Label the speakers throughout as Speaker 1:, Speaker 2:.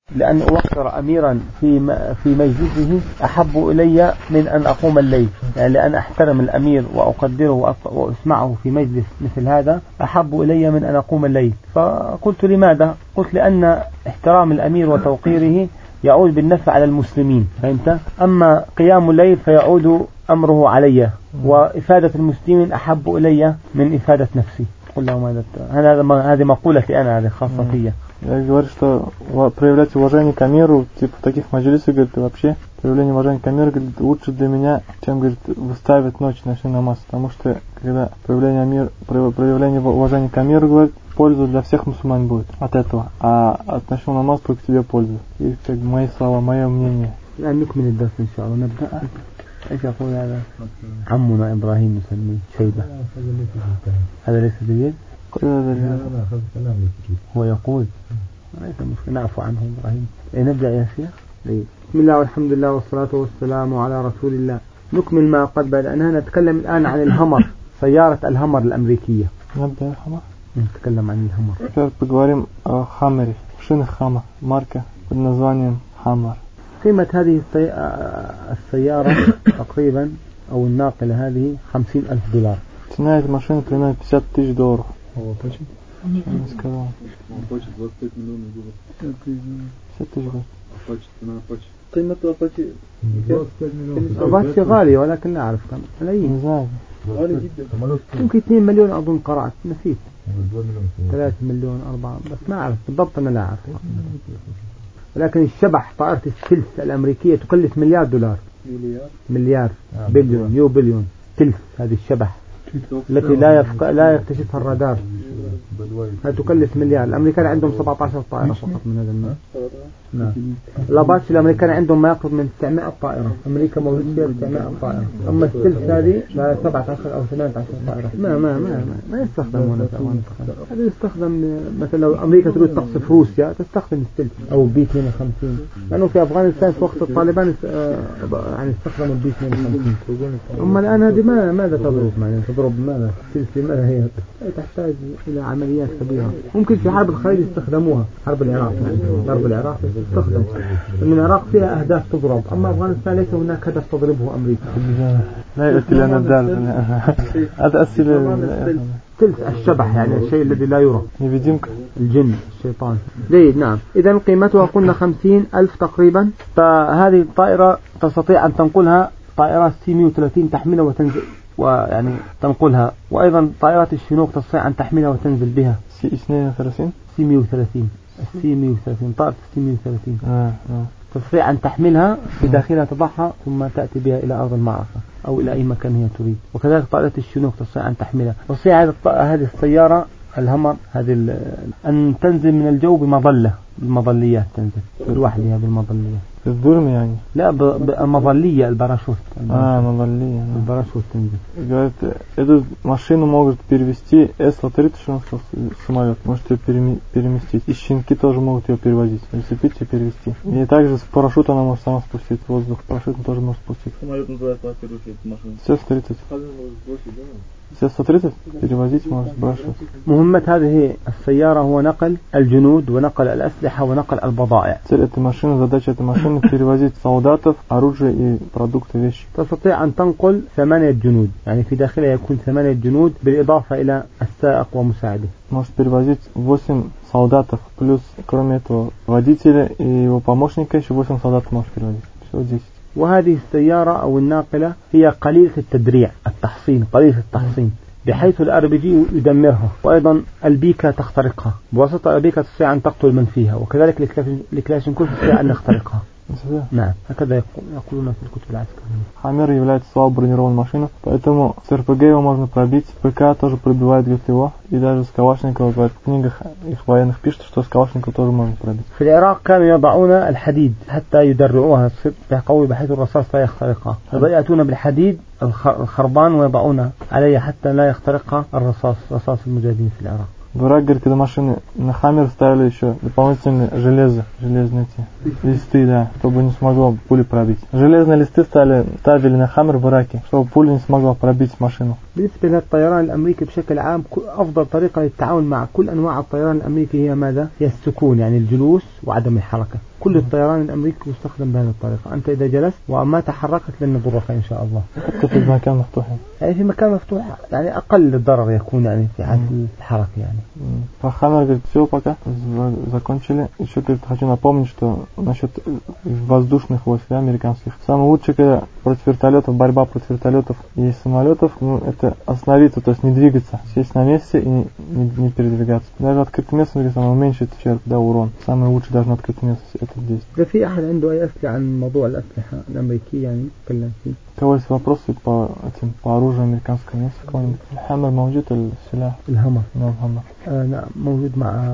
Speaker 1: لأن أوقر أميرا في مجلسه أحب إلي من أن أقوم الليل، يعني لأن أحترم الأمير وأقدره وأسمعه في مجلس مثل هذا أحب إلي من أن أقوم الليل. فقلت لماذا؟ قلت لأن احترام الأمير وتوقيره يعود بالنفع على المسلمين، فهمت؟ أما قيام الليل فيعود أمره علي، وإفادة المسلمين أحب إلي من إفادة نفسي. قل له ماذا؟ هذه مقولتي أنا، هذه خاصة فيها.
Speaker 2: Я говорю, что проявлять уважение к Амиру, типа в таких маджлисах, говорит, вообще проявление уважения к Амиру, говорит, лучше для меня, чем, говорит, выставить ночь ночной намаз. Потому что когда проявление уважения к Амиру, говорит, пользу для всех мусульман будет от этого, а от ночного намаза только тебе пользу. И как бы мои слова, мое мнение.
Speaker 1: نكمل الدرس إن شاء الله. نبدأ. إيش يقول هذا؟ عمنا إبراهيم نسميه شيبة. هذا ليس باليد. هو يقول ليس مشكلة، نعفو عنه إبراهيم. نبدأ يا شيخ. بسم الله والحمد لله والصلاة والسلام على رسول الله. نكمل ما قد بدأنا. نتكلم الآن عن الهمر، سيارة الهمر الأمريكية.
Speaker 2: نبدأ الهمر.
Speaker 1: نتكلم عن الهمر.
Speaker 2: Сейчас поговорим о Хаммере, машина Хаммер, марка под названием Хаммер.
Speaker 1: قيمة هذه السيارة تقريبا أو الناقلة هذه $50,000.
Speaker 2: Цена этой машины примерно $50,000.
Speaker 3: Он оплачен?
Speaker 2: Он сказал.
Speaker 3: Он платит $25 миллионов.
Speaker 2: 50 000.
Speaker 3: Оплачет, она оплачет.
Speaker 2: قيمته أبطي
Speaker 3: 25 مليون.
Speaker 1: أبطي غالية ولكن لا أعرف كم.
Speaker 2: Не знаю.
Speaker 3: غالي جدا.
Speaker 1: يمكن 2 مليون أظن، قرأت نسيت.
Speaker 3: 2 مليون.
Speaker 1: 3 مليون 4، بس ما أعرف بالضبط، أنا لا أعرف. ولكن الشبح طائرة السلس الأمريكية تكلف $1,000,000. مليار بليون، يو بليون. سلس هذه الشبح التي لا يكتشفها الرادار، تكلف $1,000,000. الأمريكان عندهم 17 طائرة فقط من هذا النوع. نعم. الأباتشي الأمريكان عندهم ما يقرب من 900 طائرة. أمريكا موجود فيها 900 طائرة. أما السلس هذه 17 أو 18 طائرة. ما يستخدمونها. هذا يستخدم مثلا لو أمريكا تريد تقصف روسيا تستخدم السلس أو بي 52، لأنه في أفغانستان في وقت الطالبان يعني استخدموا البي 52. أما الآن هذه ماذا تضرب؟ يعني تضرب ماذا؟ السلس ماذا هي؟ تحتاج إلى عمليات كبيرة. ممكن في حرب الخليج يستخدموها، حرب العراق يعني. ضرب العراق تستخدم، لأن العراق فيها أهداف تضرب، أما أفغانستان ليس هناك هدف تضربه أمريكا.
Speaker 2: لا يأتي لنا الدار. هذا أسئلة
Speaker 1: سلس الشبح، يعني الشيء الذي لا يرى.
Speaker 2: يبديمك
Speaker 1: الجن، الشيطان. جيد. نعم. إذا قيمتها قلنا 50,000 تقريبا. فهذه الطائرة تستطيع أن تنقلها طائرات C-130 تحملها وتنزل ويعني تنقلها، وأيضا طائرات الشنوق تستطيع أن تحملها وتنزل بها. C-130 طائرة C-130 تستطيع أن تحملها في داخلها، تضعها ثم تأتي بها إلى أرض المعركة أو إلى أي مكان هي تريد. وكذلك طائرة الشنوق تستطيع أن تحملها. وتستطيع هذه السيارة الهمر أن تنزل من الجو بالمظليات، تنزل لوحدها بالمظليات.
Speaker 2: الظلم يعني؟
Speaker 1: لا، بالمظلية، الباراشوت.
Speaker 2: مظلية.
Speaker 1: الباراشوت تنزل.
Speaker 2: Говорят, эту машину могут перевести С-130 самолет, может ее переместить. И щенки тоже могут ее перевозить, зацепить и перевести. И также с парашютом она может сама спустить в воздух, парашютом тоже может спустить.
Speaker 3: Самолет называется первую машину.
Speaker 2: С-130. С-130 перевозить может, сбрасывать.
Speaker 1: مهمة هذه السيارة هو نقل الجنود ونقل الأسلحة ونقل البضائع.
Speaker 2: Цель этой машины, задача этой машины перевозить солдатов, оружие и продукты, вещи.
Speaker 1: تستطيع أن تنقل 8 جنود، يعني في داخلها يكون 8 جنود بالإضافة إلى السائق ومساعده.
Speaker 2: Может перевозить 8 солдатов, плюс кроме этого водителя и его помощника еще 8 солдат может перевозить. Всего 10.
Speaker 1: وهذه السيارة أو الناقلة هي قليلة التدريع، قليلة التحصين، بحيث الRPG يدمرها، وأيضا البيكا تخترقها. بواسطة البيكا تستطيع أن تقتل من فيها، وكذلك الكلاشينكوف تستطيع أن نخترقها. نعم، هكذا يقولون في الكتب العسكرية.
Speaker 2: Хаммер является слабо бронированной машиной, поэтому с РПГ его можно пробить, ПК тоже пробивает, говорит, его, и даже с Калашникова, говорит, в книгах их военных пишут, что с Калашникова тоже можно пробить.
Speaker 1: في العراق كانوا يضعون الحديد حتى يدرعوها قوي بحيث الرصاص لا يخترقها، يأتون بالحديد الخربان ويضعونه عليها حتى لا يخترقها رصاص المجاهدين في العراق.
Speaker 2: В Ирак, говорит, когда машины на Хаммер ставили еще дополнительные железные эти листы, да, чтобы не смогло пули пробить. Железные листы ставили на Хаммер в Ираке, чтобы пуля не смогла пробить машину.
Speaker 1: بالنسبة للطيران الأمريكي بشكل عام أفضل طريقة للتعامل مع كل أنواع الطيران الأمريكي هي ماذا؟ هي السكون، يعني الجلوس وعدم الحركة. كل الطيران الأمريكي يستخدم بهذه الطريقة. أنت إذا جلست وما تحركت لن يضرك إن شاء الله.
Speaker 2: حتى في مكان مفتوح.
Speaker 1: يعني في مكان مفتوح يعني أقل الضرر يكون يعني في حال الحركة يعني.
Speaker 2: Хаммер говорит, все, пока закончили. Еще, говорит, хочу напомнить, что насчет воздушных войск, да, американских. Самое лучшее, когда против вертолетов, борьба против вертолетов и самолетов, это остановиться, то есть не двигаться, сесть на месте и не передвигаться. Даже открытое место, говорит, оно уменьшит человек, да, урон. Самое лучшее даже на открытое место это действие.
Speaker 1: إذا في أحد عنده أي أسئلة عن موضوع الأسلحة الأمريكية يعني نتكلم فيه.
Speaker 2: У кого есть вопросы по оружию американского есть какого-нибудь? الحمر موجود السلاح.
Speaker 1: الهمر.
Speaker 2: نعم الهمر.
Speaker 1: نعم موجود مع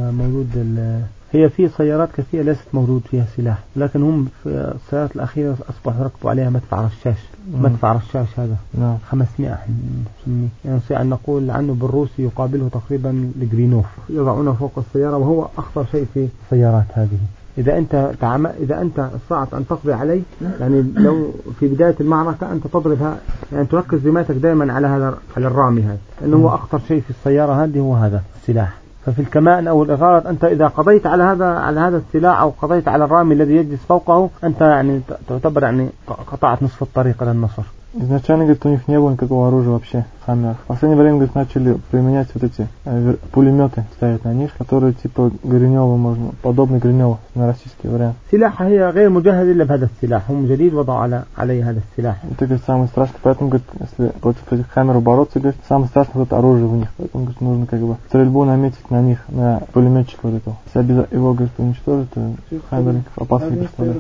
Speaker 1: هي في سيارات كثيرة ليست موجود فيها سلاح، لكن هم في السيارات الأخيرة أصبحوا يركبوا عليها مدفع رشاش. مدفع رشاش هذا 500 نسميه، يعني أن نقول عنه بالروسي يقابله تقريبا الجرينوف، يضعونه فوق السيارة وهو أخطر شيء في السيارات هذه. إذا أنت استطعت أن تقضي عليه، يعني لو في بداية المعركة أنت تضربها، يعني تركز رماتك دائما على الرامي هذا، لأنه هو أخطر شيء في السيارة هذه هو هذا السلاح. ففي الكمان أو الإغارة أنت إذا قضيت على هذا السلاح أو قضيت على الرامي الذي يجلس فوقه، أنت يعني تعتبر يعني قطعت نصف الطريق إلى النصر.
Speaker 2: Изначально, говорит, у них не было никакого оружия вообще, Хаммер. В последнее время, говорит, начали применять вот эти пулеметы, ставить на них, которые типа Гринева можно, подобный Гринева на российский вариант.
Speaker 1: سلاح هي غير مجهز إلا بهذا السلاح، هم جديد وضعوا عليه هذا السلاح.
Speaker 2: Это, говорит, самое страшное, поэтому, говорит, если против этих Хаммеров бороться, говорит, самое страшное вот это оружие у них, поэтому, говорит, нужно как бы стрельбу наметить на них, на пулеметчика вот этого. Если его, говорит, уничтожить, то Хаммерников опасно представляет.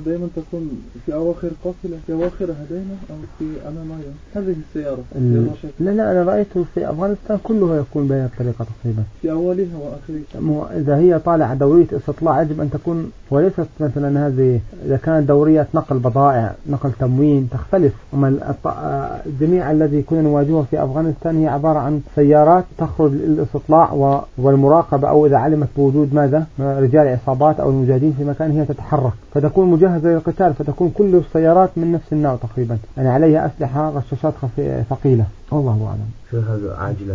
Speaker 3: هذه السيارة
Speaker 1: لا أنا رأيته في أفغانستان كله يكون بهذه الطريقة تقريبا
Speaker 3: في أولها وآخرها.
Speaker 1: إذا هي طالعة دورية استطلاع يجب أن تكون، وليست مثلا هذه إذا كانت دورية نقل بضائع نقل تموين تختلف. الجميع الذي كنا نواجهه في أفغانستان هي عبارة عن سيارات تخرج للاستطلاع والمراقبة، أو إذا علمت بوجود ماذا رجال عصابات أو المجاهدين في مكان هي تتحرك فتكون مجهزة للقتال، فتكون كل السيارات من نفس النوع تقريبا، يعني عليها أسلحة رشاشات ثقيلة. والله أعلم.
Speaker 3: شو هذا عجلة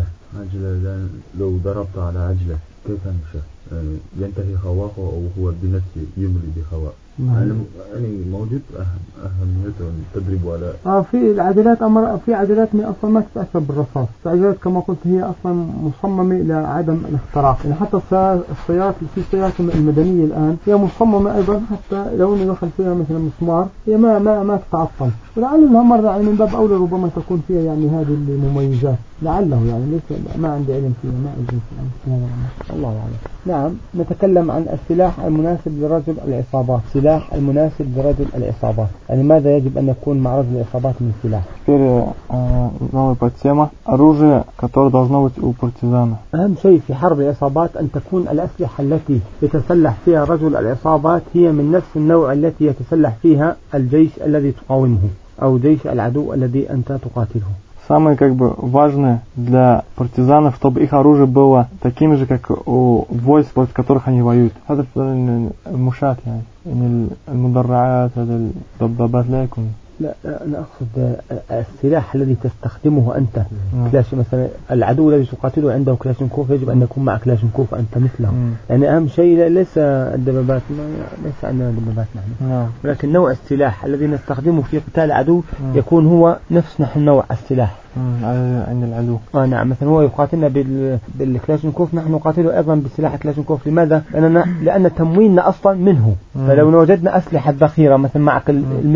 Speaker 3: لو ضربت على عجلة كيف تمشي؟ ينتهي هواءه أو هو بنفسه يملي بهواء؟ يعني موجود أهميته تدريب على
Speaker 1: في عجلات من أصلا ما تتأثر بالرصاص. العجلات كما قلت هي أصلا مصممة إلى عدم الاختراق، يعني حتى السيارات المدنية الآن هي مصممة أيضا حتى لو إنه دخل فيها مثلا مسمار هي ما تتعطل. ولعل الهمر يعني من باب أولى ربما تكون فيها يعني هذه المميزات، لعله يعني ليس ما عندي علم فيها، ما أدري فيها الله أعلم. نعم نتكلم عن السلاح المناسب لرجل العصابات. سلاح المناسب لرجل العصابات، يعني ماذا يجب أن يكون مع رجل العصابات من سلاح؟
Speaker 2: новая подтема. Оружие, которое должно быть у партизана.
Speaker 1: أهم شيء في حرب العصابات أن تكون الأسلحة التي يتسلح فيها رجل العصابات هي من نفس النوع التي يتسلح فيها الجيش الذي تقاومه أو جيش العدو الذي أنت تقاتله.
Speaker 2: Самое как бы важное для партизанов, чтобы их оружие было таким же, как у войск, против которых они воюют. هذا المشاة يعني المدرعات هذا الضبابات لا يكون.
Speaker 1: لا أنا أقصد السلاح الذي تستخدمه أنت. كلاش مثلا العدو الذي تقاتله عنده كلاشنكوف يجب أن يكون مع كلاشنكوف أنت مثله. يعني أهم شيء ليس الدبابات، ليس عندنا دبابات نحن، ولكن نوع السلاح الذي نستخدمه في قتال عدو يكون هو نفس نحن نوع السلاح
Speaker 2: عند العدو.
Speaker 1: نعم مثلا هو يقاتلنا بالكلاشنكوف، نحن نقاتله أيضا بسلاح الكلاشنكوف. لماذا؟ لأن تمويننا أصلا منه. فلو وجدنا أسلحة ذخيرة مثلا معك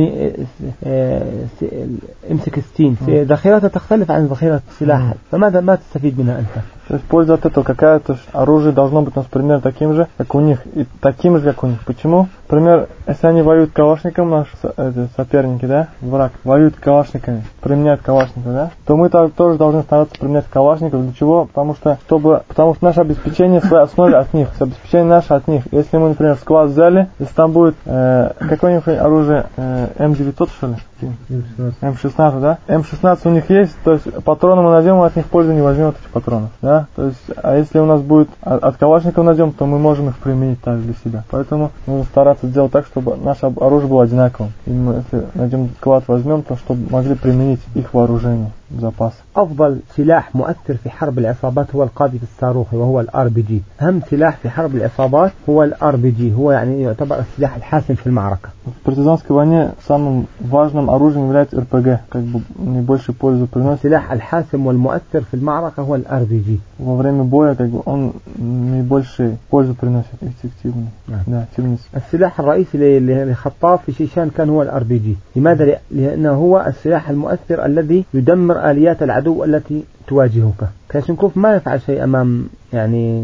Speaker 1: M16 ذخيرتها تختلف عن ذخيرة السلاح، فماذا ما تستفيد منها أنت؟
Speaker 2: То есть польза от этого какая-то оружие должно быть у нас примерно таким же, как у них, и таким же, как у них. Почему? Например, если они воюют калашником, наши соперники, да, враг, воюют калашниками, применяют калашников, да, то мы тоже должны стараться применять калашников. Для чего? Потому что наше обеспечение в основе от них, обеспечение наше от них. Если мы, например, склад взяли, если там будет какое-нибудь оружие М900, что ли? М16, да? М16 у них есть, то есть патроны мы найдем, мы от них пользу не возьмем от этих патронов, да? Да? То есть, а если у нас будет от калашников найдем, то мы можем их применить также для себя. Поэтому нужно стараться сделать так, чтобы наше оружие было одинаковым. И мы, если найдем склад, возьмем, то чтобы могли применить их вооружение, запас.
Speaker 1: أفضل سلاح مؤثر في حرب العصابات هو القاذف الصاروخي وهو الRPG. أهم سلاح في حرب العصابات هو الRPG. هو يعني يعتبر السلاح الحاسم في المعركة.
Speaker 2: В партизанской войне самым важным оружием является РПГ, как бы наибольшую пользу приносит.
Speaker 1: السلاح الحاسم والمؤثر في المعركة هو الRPG.
Speaker 2: Во время боя, как бы, он наибольшую пользу приносит, эффективный. Да, эффективность.
Speaker 1: السلاح الرئيسي لخطاف في شيشان كان هو الRPG. لماذا؟ لأنه هو السلاح المؤثر الذي يدمر آليات العدو التي تواجهك. كلاشينكوف ما يفعل شيء أمام يعني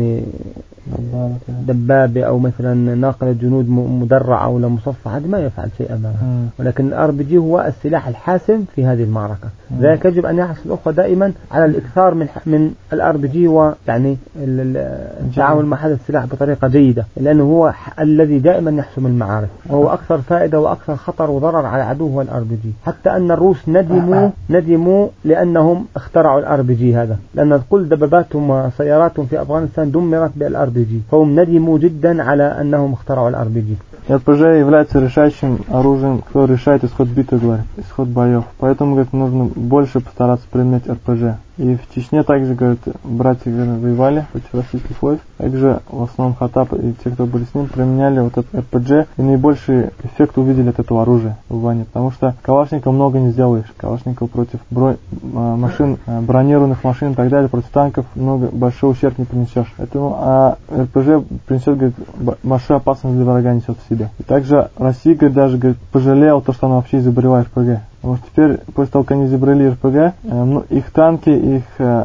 Speaker 1: دبابة أو مثلا ناقلة جنود مدرعة ولا مصفحة، هذا ما يفعل شيء أمامها. ولكن الRPG هو السلاح الحاسم في هذه المعركة. لذلك يجب أن يحرص الأخوة دائما على الإكثار من الRPG ويعني التعامل مع هذا السلاح بطريقة جيدة، لأنه هو الذي دائما يحسم المعارك، وهو أكثر فائدة وأكثر خطر وضرر على عدوه هو الRPG. حتى أن الروس ندموا لأنهم اخترعوا الRPG هذا، لأن كل دباباتهم وسياراتهم في أفغانستان دمرت بالRPG، فهم ندموا جدا على أنهم اخترعوا الRPG.
Speaker 2: РПЖ является решающим оружием, которое решает исход битвы, говорит, исход боев. Поэтому, говорит, нужно больше постараться применять РПЖ. И в Чечне также, говорит, братья, говорит, воевали против российских войск. Также в основном Хаттаб и те, кто были с ним, применяли вот этот РПЖ. И наибольший эффект увидели от этого оружия в войне. Потому что Калашников много не сделаешь. Калашников против машин, бронированных машин и так далее, против танков большой ущерб не принесешь. Поэтому РПЖ принесет, говорит, большую опасность для врага несет в себе. И также Россия, говорит, даже, говорит, пожалела то, что она вообще изобрела РПГ. Потому что теперь, после того, как они изобрели РПГ, их танки, их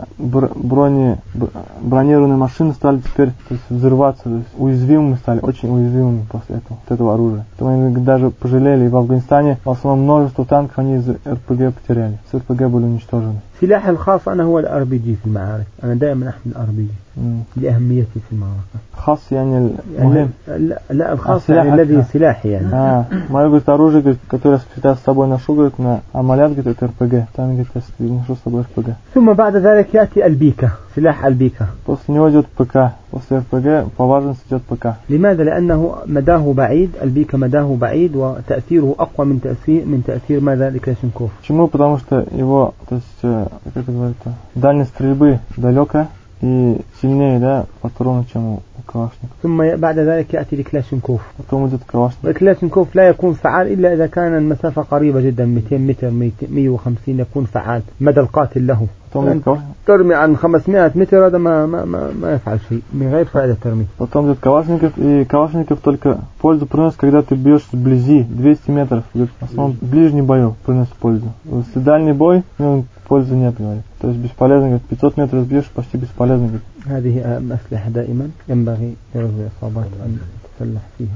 Speaker 2: бронированные машины стали теперь взрываться, то есть уязвимыми стали, очень уязвимыми после этого оружия. Поэтому они даже пожалели, и в Афганистане в основном множество танков они из РПГ потеряли, с РПГ были уничтожены.
Speaker 1: سلاحي الخاص أنا هو الRPG في المعارك. أنا دائما أحمل الRPG لأهميتي في المعركة.
Speaker 2: خاص يعني المهم.
Speaker 1: لا الخاص يعني الذي سلاحي يعني.
Speaker 2: Мое, говорит, оружие, говорит, которое я всегда с собой ношу, говорит, на амалят, говорит, это РПГ. Там, говорит, я ношу с собой РПГ.
Speaker 1: ثم بعد ذلك يأتي البيكا. سلاح البيكا.
Speaker 2: После него идет ПК. После РПГ по важности идет ПК.
Speaker 1: لماذا؟ لأنه مداه بعيد. البيكا مداه بعيد وتأثيره أقوى من تأثير ماذا لكلاشينكوف.
Speaker 2: Почему? Потому что его, то есть, как это говорится, дальность стрельбы далека и сильнее, да, патроны, чем у Калашников.
Speaker 1: ثم بعد ذلك يأتي لكلاشينكوف.
Speaker 2: Потом идет Калашников.
Speaker 1: الكلاشينكوف لا يكون فعال إلا إذا كان المسافة قريبة جدا 200 متر 150 يكون فعال مدى القاتل له. ترمي عن 500 متر هذا ما يفعل شيء من غير фаида ترمي.
Speaker 2: Потом идет Калашников, и Калашников только пользу приносит, когда ты бьешь вблизи 200 метров. В основном ближний бой приносит пользу. Если дальний бой, пользы нет, говорит. То есть бесполезно, говорит, 500 метров сбьешь, почти бесполезно, говорит.
Speaker 1: هذه أسلحة دائما ينبغي لرجل العصابات أن تتسلح فيها.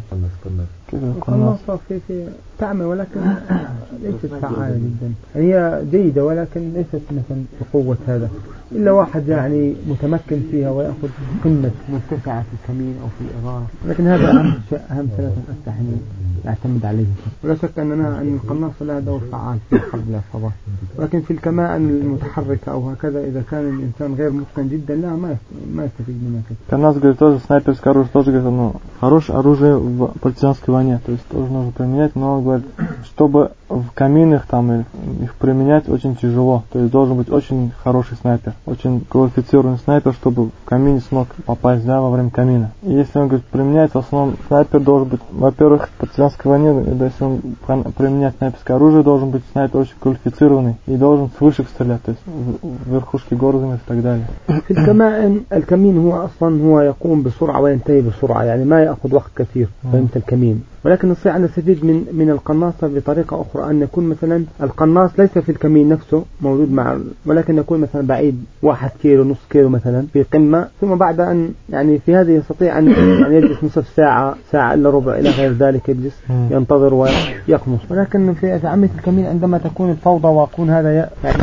Speaker 1: القناصة في تعمل ولكن ليست فعالة جدا. هي جيدة ولكن ليست مثلا بقوة هذا. إلا واحد يعني متمكن فيها ويأخذ قمة مرتفعة في الكمين أو في الإغارة. لكن هذا أهم ثلاثة أسلحة يعتمد عليه. ولا شك أن القناصة لها دور فعال في حرب العصابات. ولكن في الكمائن المتحركة أو هكذا إذا كان الإنسان غير متقن جدا لا ما يستفيد منها.
Speaker 2: Канас, говорит, тоже снайперское оружие, тоже, говорит, оно хорошее оружие в партизанской войне, то есть тоже нужно применять, но, говорит, чтобы в каминах там их применять очень тяжело, то есть должен быть очень хороший снайпер, очень квалифицированный снайпер, чтобы в камине смог попасть, да, во время камина. И если он, говорит, применяет, в основном снайпер должен быть, во-первых, в партизанской войне, если он применяет снайперское оружие, должен быть снайпер очень квалифицированный и должен с вышек стрелять, то есть в верхушке гор и так далее.
Speaker 1: الكمين هو أصلا يقوم بسرعة وينتهي بسرعة يعني ما يأخذ وقت كثير فهمت الكمين. ولكن نستطيع أن نستفيد من القناصة بطريقة أخرى أن يكون مثلا القناص ليس في الكمين نفسه موجود ولكن يكون مثلا بعيد 1 كيلو نص كيلو مثلا في قمة ثم بعد أن يعني في هذه يستطيع أن يعني يجلس نصف ساعة إلا ربع إلى غير ذلك يجلس ينتظر ويقنص. ولكن في عامة الكمين عندما تكون الفوضى ويكون هذا يعني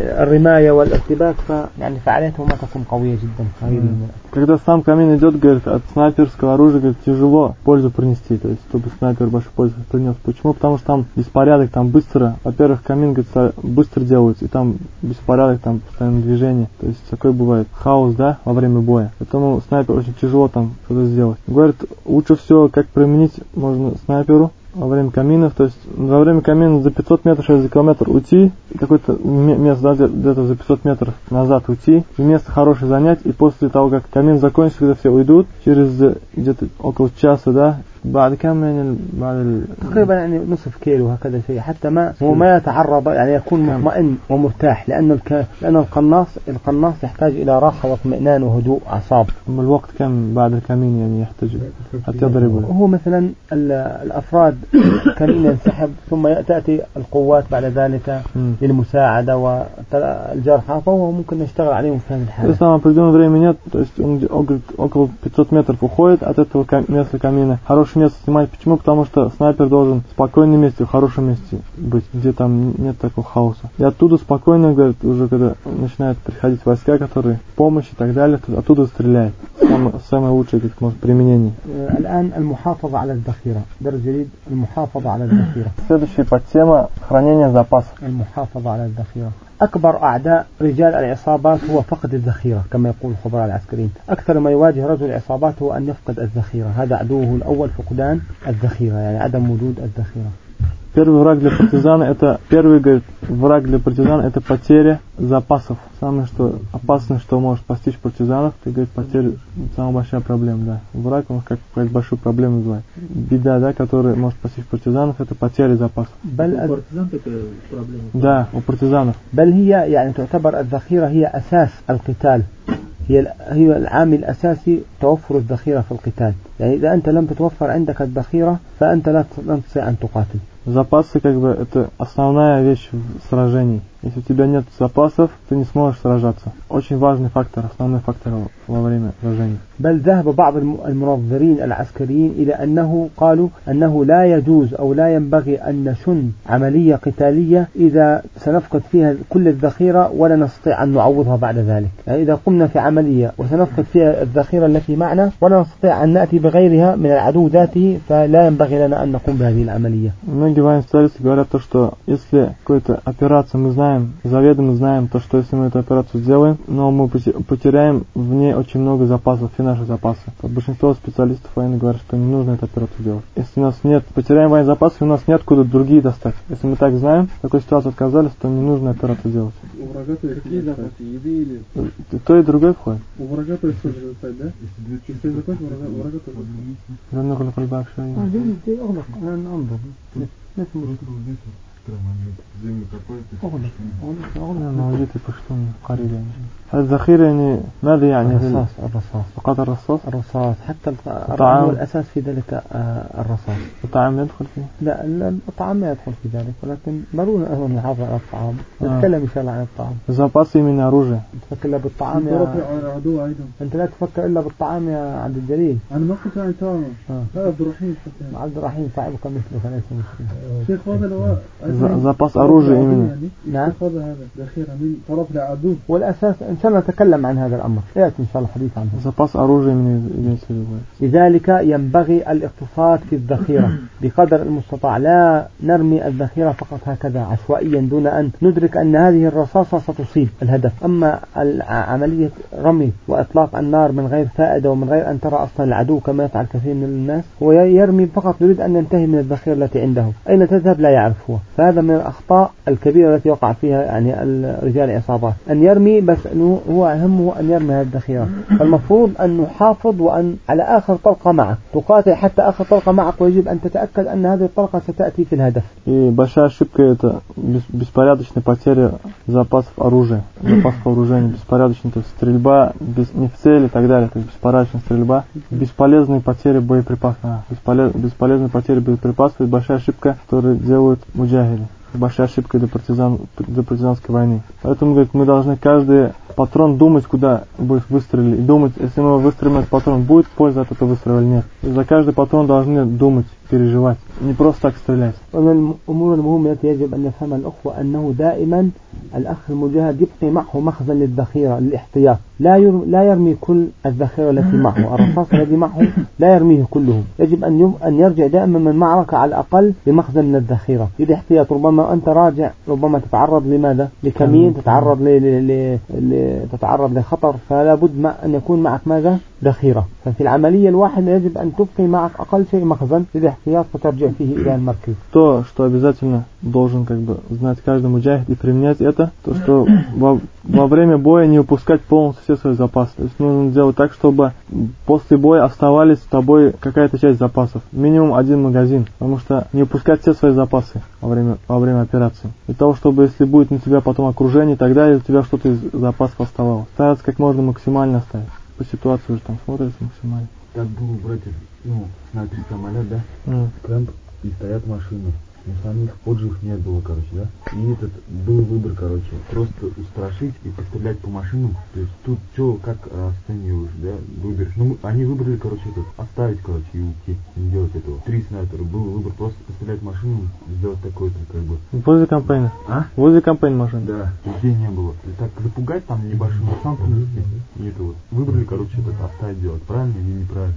Speaker 1: الرماية والارتباك يعني فعاليته ما تكون قوية جدا.
Speaker 2: Когда сам камин идет, говорит, от снайперского оружия, говорит, тяжело пользу принести, то есть чтобы снайпер большую пользу принес. Почему? Потому что там беспорядок, там быстро, во-первых, камин, говорит, быстро делается, и там беспорядок, там постоянное движение, то есть такой бывает хаос, да, во время боя. Поэтому снайпер очень тяжело там что-то сделать. Говорит, лучше всего, как применить можно снайперу во время каминов, то есть во время камина за 500 метров, за километр уйти, какое-то место, да, где-то за 500 метров назад уйти, и место хорошее занять, и после того, как камин закончится, когда все уйдут, через где-то около часа, да, بعد كم بعد
Speaker 1: تقريبا يعني نصف كيلو هكذا شيء حتى ما يتعرض يعني يكون مطمئن ومرتاح لأن القناص يحتاج إلى راحة واطمئنان وهدوء أعصاب.
Speaker 2: الوقت كم بعد الكمين يعني يحتاج حتى يضربه؟
Speaker 1: هو مثلا الأفراد كمين ينسحب ثم تأتي القوات بعد ذلك للمساعدة والجرحى فهو ممكن نشتغل عليهم في هذه الحالة.
Speaker 2: Если нам определенное время нет, то есть он около 500 метров уходит от этого места камина. Хорошее место снимать. Почему? Потому что снайпер должен в спокойном месте, в хорошем месте быть, где там нет такого хаоса. И оттуда спокойно, говорит, уже когда начинают приходить войска, которые помощь и так далее, оттуда стреляет. Самое лучшее, как может, применение.
Speaker 1: الآن المحافظة على الذخيرة. درس جديد المحافظة على الذخيرة.
Speaker 2: Следующая подтема хранение запасов.
Speaker 1: المحافظة على الذخيرة. أكبر أعداء رجال العصابات هو فقد الذخيرة كما يقول الخبراء العسكريين. أكثر ما يواجه رجل العصابات هو أن يفقد الذخيرة. هذا عدوه الأول فقدان الذخيرة يعني عدم وجود الذخيرة.
Speaker 2: Первый враг для партизана это потеря запасов. Самое что опасное, что может постичь партизанов, это, говорит, потеря, самая большая проблема, да. Враг, он как сказать, большую проблему называет. Беда, да, которая может постичь партизанов, это потеря запасов.
Speaker 3: Партизан такая проблема.
Speaker 2: Да, у партизанов.
Speaker 1: بل هي يعني تعتبر الذخيرة هي أساس القتال. هي العامل الأساسي توفر الذخيرة في القتال. يعني إذا أنت لم تتوفر عندك الذخيرة فأنت لن تستطيع أن تقاتل.
Speaker 2: Запасы, как бы, это основная вещь в сражении. Если у тебя нет запасов, ты не сможешь сражаться. Очень важный фактор, основной фактор во время сражения.
Speaker 1: بل ذهب بعض المنظرين العسكريين إلى أنه قالوا أنه لا يجوز أو لا ينبغي أن نشن عملية قتالية إذا سنفقد فيها كل الذخيرة ولا نستطيع أن نعوضها بعد ذلك. يعني إذا قمنا في عملية وسنفقد فيها الذخيرة التي معنا ولا نستطيع أن نأتي بغيرها من العدو ذاته فلا ينبغي لنا أن نقوم بهذه العملية.
Speaker 2: Многие военные специалисты говорят то, что если какую-то операцию мы знаем, заведомо знаем то, что если мы эту операцию сделаем, но мы потеряем в ней очень много запасов, наши запасы. Большинство специалистов военных говорят, что не нужно эту операцию делать. Если у нас нет, потеряем военные запасы, у нас нет куда другие достать. Если мы так знаем, в такой ситуации отказались, то не нужно операцию делать.
Speaker 4: У врага то есть какие запасы, еды или...
Speaker 2: То и другое входит.
Speaker 4: У врага то есть тоже достать, да? Если закончить, врага тоже.
Speaker 2: نغلق الباب شوي. موجود بشتون قريبا. الذخيرة يعني ماذا يعني؟
Speaker 1: الرصاص فقط الرصاص حتى الطعام الأساس في ذلك الرصاص.
Speaker 2: الطعام يدخل فيه؟
Speaker 1: لا الطعام ما يدخل في ذلك ولكن ضروري أن نحافظ على الطعام. نتكلم إن شاء الله عن الطعام.
Speaker 2: запасы именно оружия.
Speaker 1: تفكر إلا بالطعام يا أنت لا تفكر إلا بالطعام يا عبد الجليل.
Speaker 4: أنا ما قلت عن طعام. لا عبد الرحيم.
Speaker 1: عبد الرحيم صاحبك مثلك ليس مشكلة.
Speaker 4: شيخ هذا لو
Speaker 2: запас оружия именно.
Speaker 4: نعم. هذا ذخيرة من طرف العدو.
Speaker 1: والأساس إن شاء الله نتكلم عن هذا الأمر. يأتي إن شاء الله حديث عنه.
Speaker 2: запас оружия именно.
Speaker 1: لذلك ينبغي الاقتصاد في الذخيرة بقدر المستطاع. لا نرمي الذخيرة فقط هكذا عشوائيا دون أن ندرك أن هذه الرصاصة ستصيب الهدف. أما عملية رمي وإطلاق النار من غير فائدة ومن غير أن ترى أصلا العدو كما يفعل كثير من الناس هو يرمي فقط يريد أن ينتهي من الذخيرة التي عنده. أين تذهب لا يعرف هو. فهذا من الأخطاء الكبيرة التي وقع فيها يعني رجال العصابات أن يرمي بس أنه هو أهمه أن يرمي هذه الذخيرة. فالمفروض أن نحافظ وأن على آخر طلقة معك تقاتل حتى آخر طلقة معك ويجب أن تتأكد أن هذه الطلقة ستأتي في الهدف.
Speaker 2: И большая ошибка это беспорядочная потеря запасов оружия, запасов вооружения, беспорядочная, то есть стрельба не в цели и так далее, то есть беспорядочная стрельба, бесполезные потери боеприпасов, бесполезные потери боеприпасов, это большая ошибка, которую делают муджахиды. Большая ошибка для партизанской войны. Поэтому, говорит, мы должны каждый патрон думать, куда будет выстрелить, и думать, если мы выстрелим этот патрон, будет польза от этого выстрела или нет. И за каждый патрон должны думать, переживать, не просто так стрелять.
Speaker 1: ومن الأمور المهمة التي يجب أن يفهمها الأخوة أنه دائما الأخ المجاهد يبقي معه مخزن للذخيرة للاحتياط، لا يرمي كل الذخيرة التي معه، الرصاص الذي معه لا يرميه كله، يجب أن يرجع دائما من المعركة على الأقل بمخزن من الذخيرة للاحتياط. ربما أنت راجع، ربما تتعرض لماذا؟ لكمين، تتعرض لخطر، فلا بد أن يكون معك ماذا؟ ذخيرة. ففي العملية الواحدة يجب أن تبقي معك أقل شيء مخزن للاحتياط فترجع فيه إلى المركز.
Speaker 2: То, что обязательно должен знать каждый муджахид и применять это, то, что во время боя не упускать полностью все свои запасы. То есть нужно делать так, чтобы после боя оставались с тобой какая-то часть запасов. Минимум 1 магазин, потому что не упускать все свои запасы во время операции. Для того, чтобы если будет на тебя потом окружение и так далее, у тебя что-то из запасов оставалось. Стараться как можно максимально оставить. По ситуации уже там смотрится максимально.
Speaker 3: Так было, братья, снайперский самолет, да? Кэмп, и стоят машины. Но самих поджигов нет было, да? И этот был выбор, просто устрашить и пострелять по машинам. То есть тут что, как оцениваешь, да, выберешь. Они выбрали, оставить, и уйти, не делать этого. 3 снайпера, был выбор просто пострелять машину, сделать такой-то,
Speaker 2: Возле компании? Возле компании машин?
Speaker 3: Да, людей не было. И так запугать там небольшой сам принести. И это выбрали, оставить делать. Правильно или неправильно?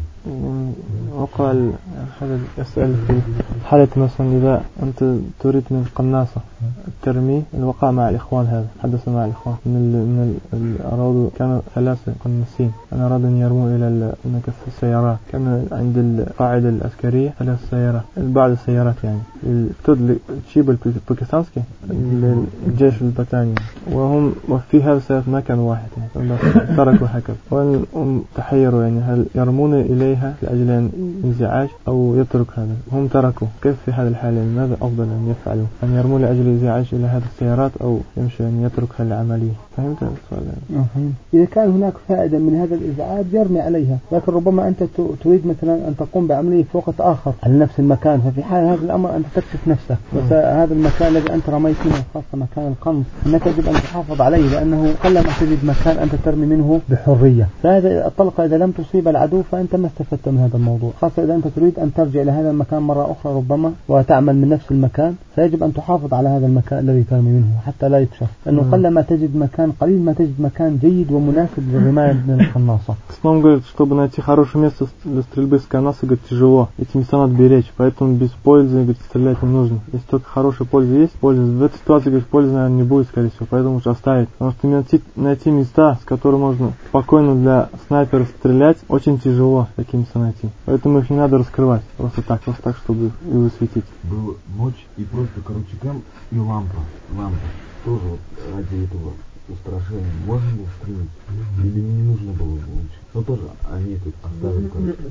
Speaker 2: وقال هذا يسأل في حالة مثلا إذا أنت تريد من القناصة الترمي الوقاء مع الإخوان، هذا حدث مع الإخوان من الأراضي كانوا 3 قناصين أنا أراد أن يرموا إلى السيارات. كان عند القاعدة العسكرية 3 سيارات، بعض السيارات يعني الشيب الباكستانسكي الجيش البريطاني، وهم في هذا السيارات ما كان واحد يعني تركوا هكذا وهم تحيروا يعني هل يرمون إليها لأجل انزعاج أو يترك هذا. هم تركوا. كيف في هذه الحالة ماذا أفضل أن يفعلوا؟ أن يرموا لأجل انزعاج إلى هذه السيارات أو يمشي أن يترك هذه العملية؟ فهمت السؤال؟
Speaker 1: إذا كان هناك فائدة من هذا الإزعاج يرمي عليها، لكن ربما أنت تريد مثلا أن تقوم بعملية في وقت آخر على نفس المكان، ففي حال هذا الأمر أنت تكشف نفسك. بس هذا المكان الذي أنت رميت منه خاصة مكان القنص أنك يجب أن تحافظ عليه، لأنه قلما تجد مكان أنت ترمي منه بحرية. فهذا الطلقة إذا لم تصيب العدو فأنت ما استفدت من هذا الموضوع، خاصة إذا أنت تريد أن ترجع إلى هذا المكان مرة أخرى ربما وتعمل من نفس المكان، فيجب أن تحافظ على هذا المكان الذي ترمي منه حتى لا يكشف، لأنه قلما تجد مكان قليل ما تجد مكان جيد ومناسب للرماية من القناصة.
Speaker 2: Он говорит, чтобы найти хорошее место для стрельбы с канаса, говорит, тяжело. Эти места надо беречь, поэтому без пользы, говорит, стрелять не нужно. Если только хорошая польза есть, польза. В этой ситуации, говорит, пользы, наверное, не будет, скорее всего, поэтому лучше оставить. Потому что найти места, с которых можно спокойно для снайпера стрелять, очень тяжело такие места найти. Поэтому их не надо раскрывать просто так, чтобы и высветить.
Speaker 3: Была ночь и просто, кэм и лампа. Тоже ради этого устрашения можно было стрелять? Или не нужно было лучше? Но тоже они тут оставили,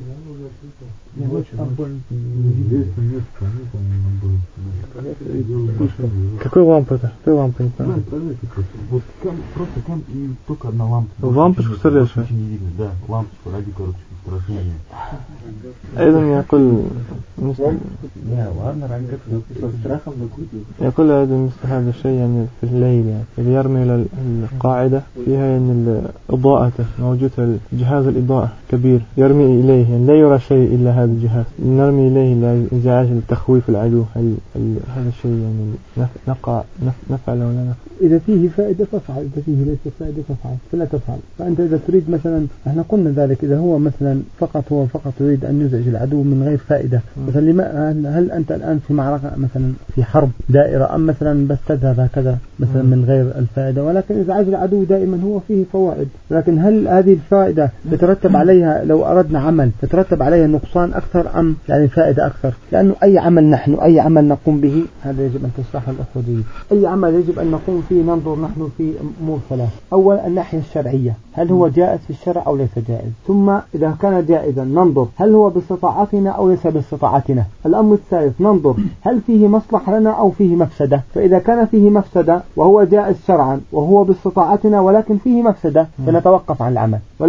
Speaker 2: Какой лампа это? Какой лампа, не понимаю?
Speaker 3: Вот просто кэм и только одна лампа.
Speaker 2: Лампочку стреляешь?
Speaker 3: Не видно, да, лампочку ради, устрашения.
Speaker 2: أيضا يقول يقول أيضا مثل هذا الشيء يعني في الليل، يعني إذا يرمي إلى القاعدة فيها يعني الإضاءة موجودة، جهاز الإضاءة كبير يرمي إليه، يعني لا يرى شيء إلا هذا الجهاز، نرمي إليه لإزعاج التخويف العدو. هذا الشيء يعني نفعل ولا نفعل؟
Speaker 1: إذا فيه فائدة فافعل، إذا فيه ليس فائدة فلا تفعل. فأنت إذا تريد مثلا، احنا قلنا ذلك، إذا هو مثلا فقط يريد أن يزعج العدو من غير فائدة، مثلا هل أنت الآن في معركة مثلا في حرب دائرة، أم مثلا بس تذهب هكذا مثلا من غير الفائدة؟ ولكن إزعاج العدو دائما هو فيه فوائد، لكن هل هذه الفائدة تترتب عليها لو أردنا عمل تترتب عليها نقصان أكثر أم يعني فائدة أكثر؟ لأنه أي عمل نقوم به هذا يجب أن تشرح الأخوة دي. أي عمل يجب أن نقوم فيه ننظر نحن في أمور 3. أول الناحية الشرعية، هل هو جائز في الشرع أو ليس جائز؟ ثم إذا كان جائزا ننظر هل هو باستطاعتنا أو ليس باستطاعتنا. الأمر الثالث ننظر هل فيه مصلحة لنا أو فيه مفسدة. فإذا كان فيه مفسدة وهو جائز شرعا وهو باستطاعتنا ولكن فيه مفسدة فنتوقف عن العمل. ولكن مثلا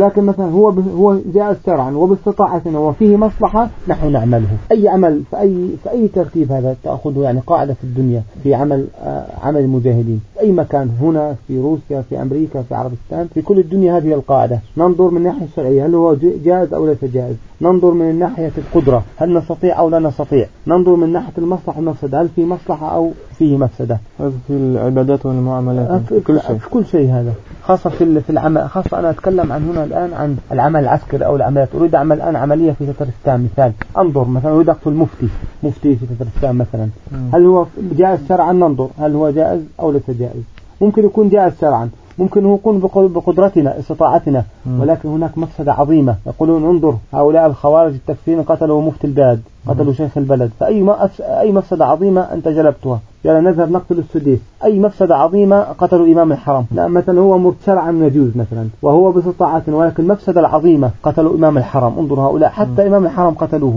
Speaker 1: مثلا هو جائز شرعا وباستطاعتنا وفيه مصلحة نحن نعمله. أي عمل في أي ترتيب هذا تأخذه يعني قاعدة في الدنيا في عمل المجاهدين في أي مكان، هنا في روسيا في أمريكا في عربستان في كل الدنيا هذه القاعدة. ننظر من الناحية الشرعية هل هو جائز أو ليس جائز، ننظر من ناحية القدرة هل نستطيع أو لا نستطيع، ننظر من ناحية المصلحة والمفسدة هل في مصلحة أو فيه مفسدة.
Speaker 2: هذا في العبادات والمعاملات
Speaker 1: في كل شيء هذا، خاصة في العمل. خاصة أنا أتكلم عن هنا الآن عن العمل العسكري أو العمليات. أريد أعمل الآن عملية في تترستان مثال، أنظر مثلا أريد أقتل مفتي في تترستان مثلا، هل هو جائز شرعا؟ ننظر هل هو جائز أو ليس جائز. ممكن يكون جائز شرعا، ممكن يكون بقدرتنا استطاعتنا، ولكن هناك مفسدة عظيمة. يقولون انظر هؤلاء الخوارج التكفيرين قتلوا مفتي البلد، قتلوا شيخ البلد، فأي مفسدة عظيمة أنت جلبتها. يلا نذهب نقتل السديس، أي مفسدة عظيمة قتلوا إمام الحرم. لا مثلا هو مرتشرعا يجوز مثلا وهو باستطاعتنا، ولكن المفسدة العظيمة قتلوا إمام الحرم. انظر هؤلاء حتى إمام الحرم قتلوه.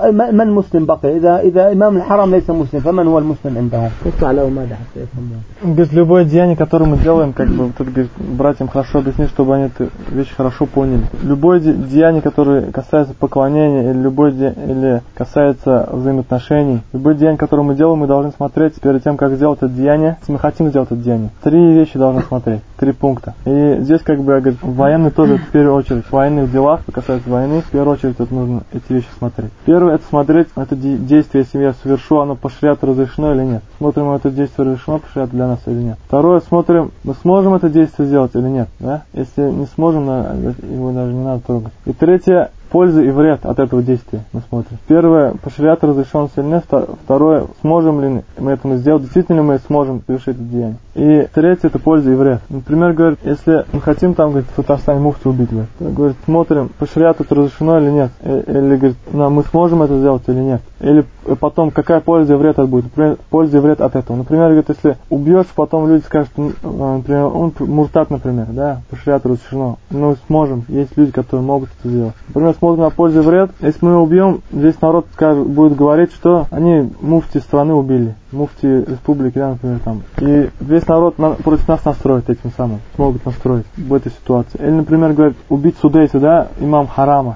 Speaker 1: من مسلم بقي؟ إذا إمام الحرم ليس مسلم فمن هو المسلم عندهم؟ اسمع له ماذا حتى يفهمون.
Speaker 2: Говорит, любое деяние, которое мы делаем, как бы тут говорит, братьям хорошо объяснить, чтобы они эту вещь хорошо поняли. Любое деяние, которое касается поклонения, или или касается взаимоотношений, любое деяние, которое мы делаем, мы должны смотреть перед тем, как сделать это деяние, если мы хотим сделать это деяние. 3 вещи должны смотреть, 3 пункта. И здесь как бы, говорит, военный тоже в первую очередь, в военных делах, что касается войны, в первую очередь это нужно эти вещи смотреть. Первое, это смотреть, это действие, если я совершу, оно по шариату разрешено или нет. Смотрим, это действие разрешено по шариату для нас или нет. Второе, смотрим, мы сможем это действие сделать или нет. Да? Если не сможем, его даже не надо трогать. И третье, польза и вред от этого действия мы смотрим. Первое, по шариату разрешено или нет. Второе, сможем ли мы это сделать, действительно мы сможем совершить это деяние. И третье, это польза и вред. Например, говорит, если мы хотим там, говорит, в Татарстане муфти убить, говорит, смотрим, по шариату это разрешено или нет. Или, говорит, мы сможем это сделать или нет. Или потом, какая польза и вред это будет. Например, польза и вред от этого. Например, говорит, если убьешь, потом люди скажут, например, он муртад, например, да, по шариату разрешено. Но сможем, есть люди, которые могут это сделать. Например, смотрим на пользу и вред. Если мы убьем, весь народ будет говорить, что они муфти страны убили, муфти республики, да, например, там. И весь народ против нас настроит этим самым, смогут настроить в этой ситуации. Или, например, говорят, убить судейса, да, имам харама,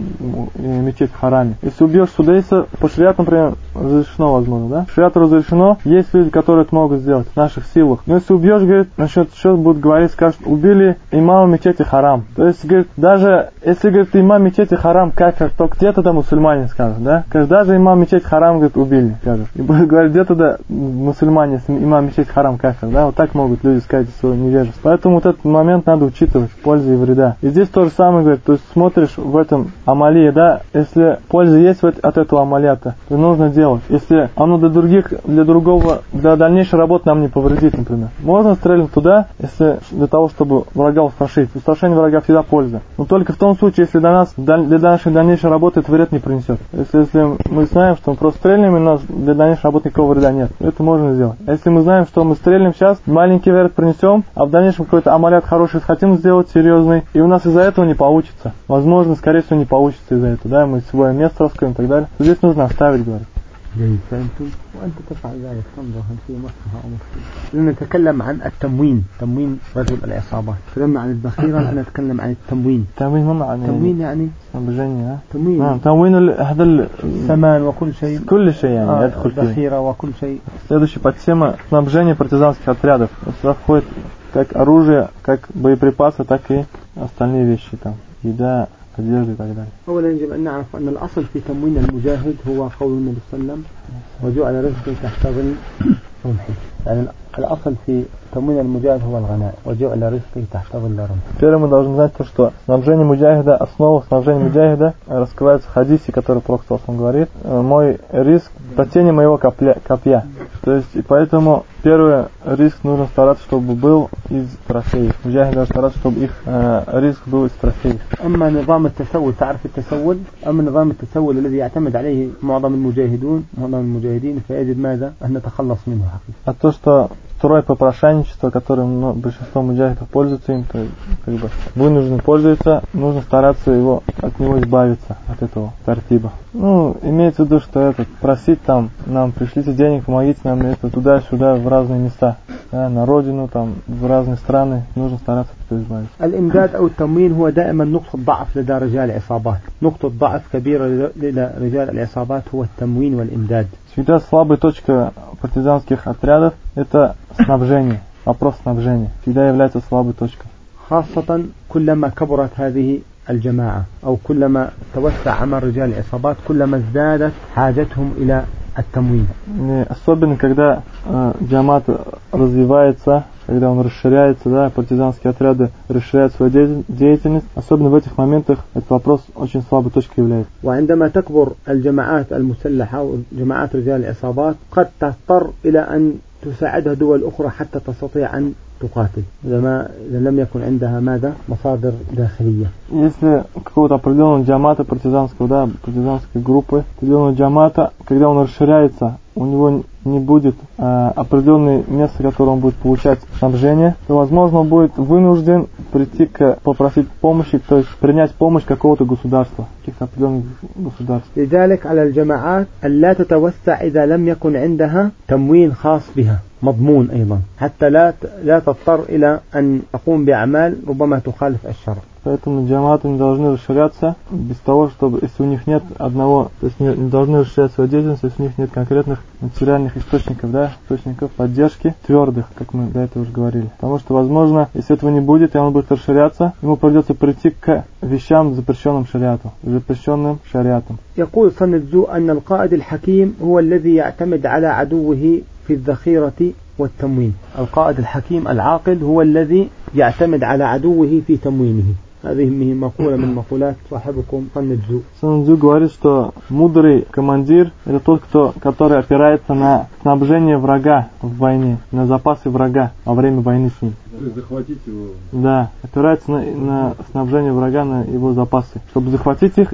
Speaker 2: мечеть в хараме. Если убьешь судейса, по шариату, например, разрешено, возможно, да? Шариату разрешено, есть люди, которые это могут сделать в наших силах. Но если убьешь, говорит, насчет что будут говорить, скажут, убили имама мечети харам. То есть, говорит, даже если, говорит, имам мечети харам, кафир, то где-то да мусульмане скажут, да? Скажут, даже имам мечети харам, говорит, убили, скажут. И будут говорить, где-то да мусульмане, имам мечети харам, кафир, да? Вот так могут люди сказать свое невежество. Поэтому вот этот момент надо учитывать, пользы и вреда. И здесь то же самое, говорит, то есть смотришь в этом амалии, да, если польза есть от этого амалията, то нужно делать. Если оно для другого, для дальнейшей работы нам не повредит, например. Можно стрелять туда, если для того, чтобы врага устрашить. Устрашение врага всегда польза. Но только в том случае, если для нашей дальнейшей работы это вред не принесет. Если мы знаем, что мы просто стрельнем, и у нас для дальнейшей работы никакого вреда нет, это можно сделать. А если мы знаем, что мы стрельнем сейчас, маленький вред принесем, а в дальнейшем какой-то амалят хороший хотим сделать, серьезный, и у нас из-за этого не получится. Возможно, скорее всего, не получится из-за этого, да, мы свое место раскроем и так далее. Здесь нужно оставить, говорит.
Speaker 1: جيد. فأنتم وأنت تفعل ذلك تنظر هل في مصلحة أو مفسدة. نتكلم عن تموين رجل العصابات. تكلمنا عن الذخيرة، أنا أتكلم عن التموين.
Speaker 2: تموين ما معنى؟
Speaker 1: تموين يعني
Speaker 2: تموين. تموين هذا
Speaker 1: الثمن وكل شيء.
Speaker 2: كل شيء يعني يدخل فيه.
Speaker 1: الذخيرة وكل شيء.
Speaker 2: Следующая подтема — снабжение партизанских отрядов. Сюда входит как оружие, как боеприпасы, так и остальные вещи, там, еда, одежды и так далее.
Speaker 1: أولا يجب أن نعرف أن الأصل في تموين المجاهد هو قول النبي صلى الله عليه وسلم وجعل رزقي تحت ظل رمحي. يعني الأصل في تموين المجاهد هو الغناء وجعل رزقي تحت ظل رمحي.
Speaker 2: Первое, мы должны знать то, что снабжение муджахида, основа снабжения муджахида раскрывается в хадисе, который Пророк говорит: мой риск под тени моего копья. То есть, и поэтому первый риск нужно стараться, чтобы был из трофеев. Муджахиды должны стараться, чтобы их риск был из трофеев.
Speaker 1: أما نظام التسول، تعرف التسول؟ أما نظام التسول الذي يعتمد عليه معظم المجاهدين فيجب ماذا؟ أن نتخلص منه حقيقة.
Speaker 2: А то, что второе попрошайничество, которым большинство муджахидов пользуются им, то как бы вынуждены пользуются, нужно стараться от него избавиться, от этого тартиба. Имеется в виду, что просить там, нам пришлите денег, помогите нам это туда-сюда в разные места. на родину, там, в разные страны, нужно стараться от этого избавиться.
Speaker 1: الإمداد أو التموين هو دائما نقطة ضعف لدى رجال العصابات. نقطة ضعف كبيرة لدى رجال العصابات هو التموين والإمداد.
Speaker 2: Всегда слабая точка партизанских отрядов – это снабжение, вопрос снабжения. Всегда является слабой точкой.
Speaker 1: خاصة كلما كبرت هذه الجماعة أو كلما توسع عمل رجال العصابات كلما ازدادت حاجتهم إلى التموين.
Speaker 2: Особенно когда джамат развивается, когда он расширяется, да, партизанские отряды расширяют свою деятельность, особенно в этих моментах этот вопрос очень слабой точкой является.
Speaker 1: وعندما تكبر الجماعات المسلحة وجماعات رجال العصابات قد تضطر إلى أن تساعدها دول أخرى حتى تستطيع أن تقاتل إذا لم يكن عندها ماذا مصادر داخلية.
Speaker 2: Если какого-то определенного джамата партизанского, да, партизанской группы, определенного джамата, когда он расширяется, у него не будет определенное место, которое он будет получать снабжение, то, возможно, он будет вынужден попросить помощи, то есть принять помощь какого-то государства, каких-то определенных государств.
Speaker 1: لذلك على الجماعات ألا تتوسع إذا لم يكن عندها تموين خاص بها مضمون أيضا حتى لا تضطر إلى أن تقوم بأعمال ربما تخالف الشرع.
Speaker 2: Поэтому джаматы не должны расширяться без того, чтобы, если у них нет одного, то есть не должны расширять свою деятельность, если у них нет конкретных материальных источников, да, источников поддержки твердых, как мы до этого уже говорили. Потому что, возможно, если этого не будет, и он будет расширяться, ему придется прийти к вещам, запрещенным шариатом.
Speaker 1: يقول صندزو أن القائد الحكيم هو الذي يعتمد على عدوه في الذخيرة والتموين. القائد الحكيم العاقل هو الذي يعتمد على عدوه في تموينه. هذه مقولة من مقولات صاحبكم صندزو.
Speaker 2: صندزу говорит, что мудрый командир это тот, который опирается на снабжение врага в войне, на запасы врага во время войны с ним.
Speaker 3: Захватить его.
Speaker 2: Да, опирается на снабжение врага, на его запасы. Чтобы захватить их,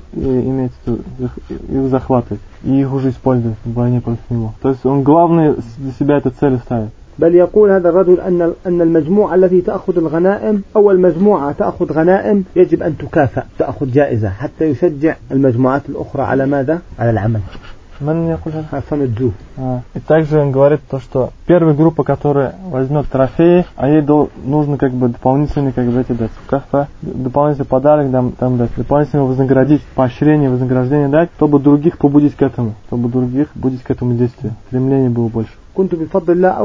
Speaker 2: их захватывать и их уже использовать в войне против него. То есть он главный для себя эту цель ставит.
Speaker 1: بل يقول هذا الرجل أن المجموعة التي تأخذ الغنائم أو المجموعة تأخذ غنائم يجب أن تكافأ تأخذ جائزة حتى يشجع المجموعات الأخرى على ماذا؟ على العمل.
Speaker 2: من يقول هذا؟
Speaker 1: صندزو.
Speaker 2: И также он говорит то, что первая группа, которая возьмет трофеи, а ей нужно как бы дополнительный эти дать кафе, дополнительный подарок там дать, дополнительно вознаградить, поощрение, вознаграждение дать, чтобы других побудить к этому, действию, стремление было больше.
Speaker 1: كنت بفضل الله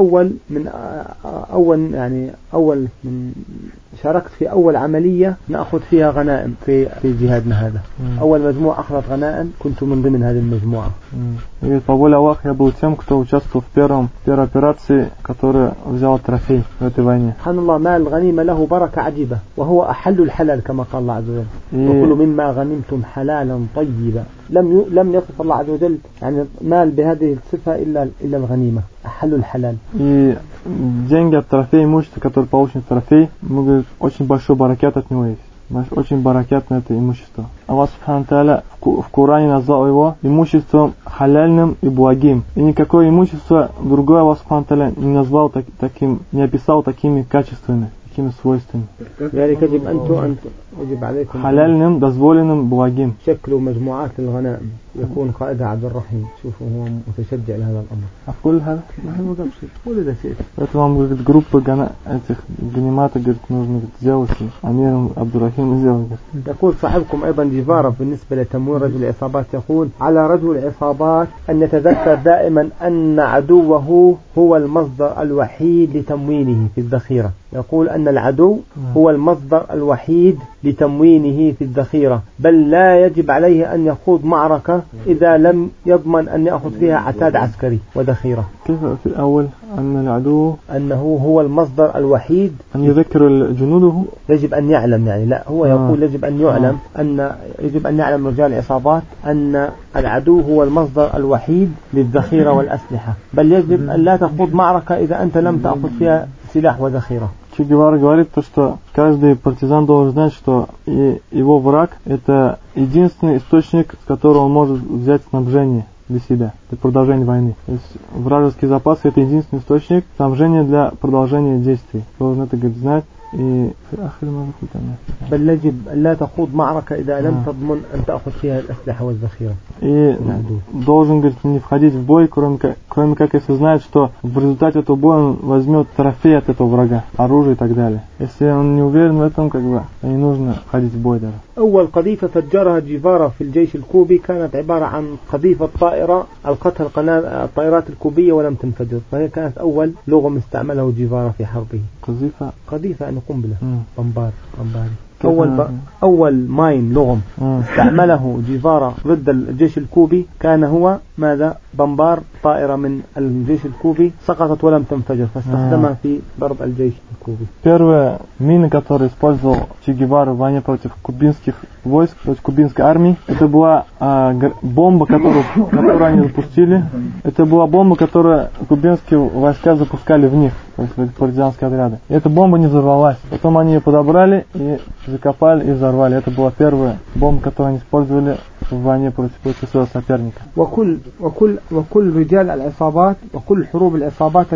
Speaker 1: أول من شاركت في أول عملية نأخذ فيها غنائم في جهادنا هذا. أول مجموعة أخذت غنائم كنت من ضمن هذه المجموعة.
Speaker 2: И по воле Аллаха я был тем, кто участвовал в первой операции, которая взяла трофей в этой войне.
Speaker 1: سبحان الله مال الغنيمة له بركة عجيبة وهو أحل الحلال كما قال الله عز وجل. وكلوا مما غنمتم حلالا طيبا. لم يصف الله عز وجل يعني مال بهذه الصفة إلا الغنيمة أحل الحلال.
Speaker 2: И деньги от трофея, имущество, которое получено в трофей, мы говорим, очень большой баракят от него есть. Очень баракят на это имущество. Аллах Субхану Тааля в Коране назвал его имуществом халяльным и благим. И никакое имущество другое Аллах Субхану Тааля не назвал таким, не описал такими качествами, такими свойствами. حلالным, дозволенным, благим.
Speaker 1: شكلوا مجموعات الغنائم يكون قائدها عبد الرحيم. شوفوا هو متشجع لهذا الأمر.
Speaker 2: أقول هذا ما قول إذا شئت. Это вам говорит группа этих ганимата говорит нужно сделать أمير عبد الرحيم сделать.
Speaker 1: يقول صاحبكم أيضا جفارة بالنسبة لتمويل رجل العصابات يقول على رجل العصابات أن يتذكر دائما أن عدوه هو المصدر الوحيد لتموينه في الذخيرة. يقول أن العدو هو المصدر الوحيد لتموينه في الذخيرة بل لا يجب عليه أن يخوض معركة إذا لم يضمن أن يأخذ فيها عتاد عسكري وذخيرة.
Speaker 2: كيف في الأول أن العدو
Speaker 1: أنه هو المصدر الوحيد
Speaker 2: أن يذكر جنوده
Speaker 1: يجب أن يعلم يعني لا هو يقول يجب أن يعلم يجب أن يعلم رجال العصابات أن العدو هو المصدر الوحيد للذخيرة والأسلحة بل يجب أن لا تخوض معركة إذا أنت لم تأخذ فيها سلاح وذخيرة.
Speaker 2: Че Гевара говорит то, что каждый партизан должен знать, что его враг это единственный источник, с которого он может взять снабжение для себя. для продолжения войны. То есть вражеский запас это единственный источник снабжения для продолжения действий. Должен это, говорит, знать. И
Speaker 1: بل يجب لا تخوض معركة إذا لم تضمن أن تأخذ فيها الأسلحة والذخيرة.
Speaker 2: И должен, говорит, не входить в бой, кроме как если знает, что в результате этого боя он возьмет трофей от этого врага, оружие и так далее. Если он не уверен в этом, как бы, не нужно входить в бой даже.
Speaker 1: أول قذيفة فجرها جيفارا في الجيش الكوبي كانت عبارة عن قذيفة طائرة ألقتها الطائرات الكوبية ولم تنفجر، فهي كانت أول لغم استعمله جيفارا في حربه. قذيفة يعني قنبلة بمباري. أول ماين لغم استعمله جيفارا ضد الجيش الكوبي كان هو ماذا؟ بمبار طائرة من الجيش الكوبي سقطت ولم تنفجر فاستخدمها في ضرب الجيش الكوبي.
Speaker 2: Первая мина, которую использовал Че Гевара в войне против кубинских войск, против кубинской армии, это была бомба, которую они запустили. Это была бомба, которую кубинские войска запускали в них, то есть партизанские отряды. И эта бомба не взорвалась. Потом они ее подобрали и закопали и взорвали. Это была первая бомба, которую они использовали в войне против своего соперника.
Speaker 1: وكل رجال العصابات وكل حروب العصابات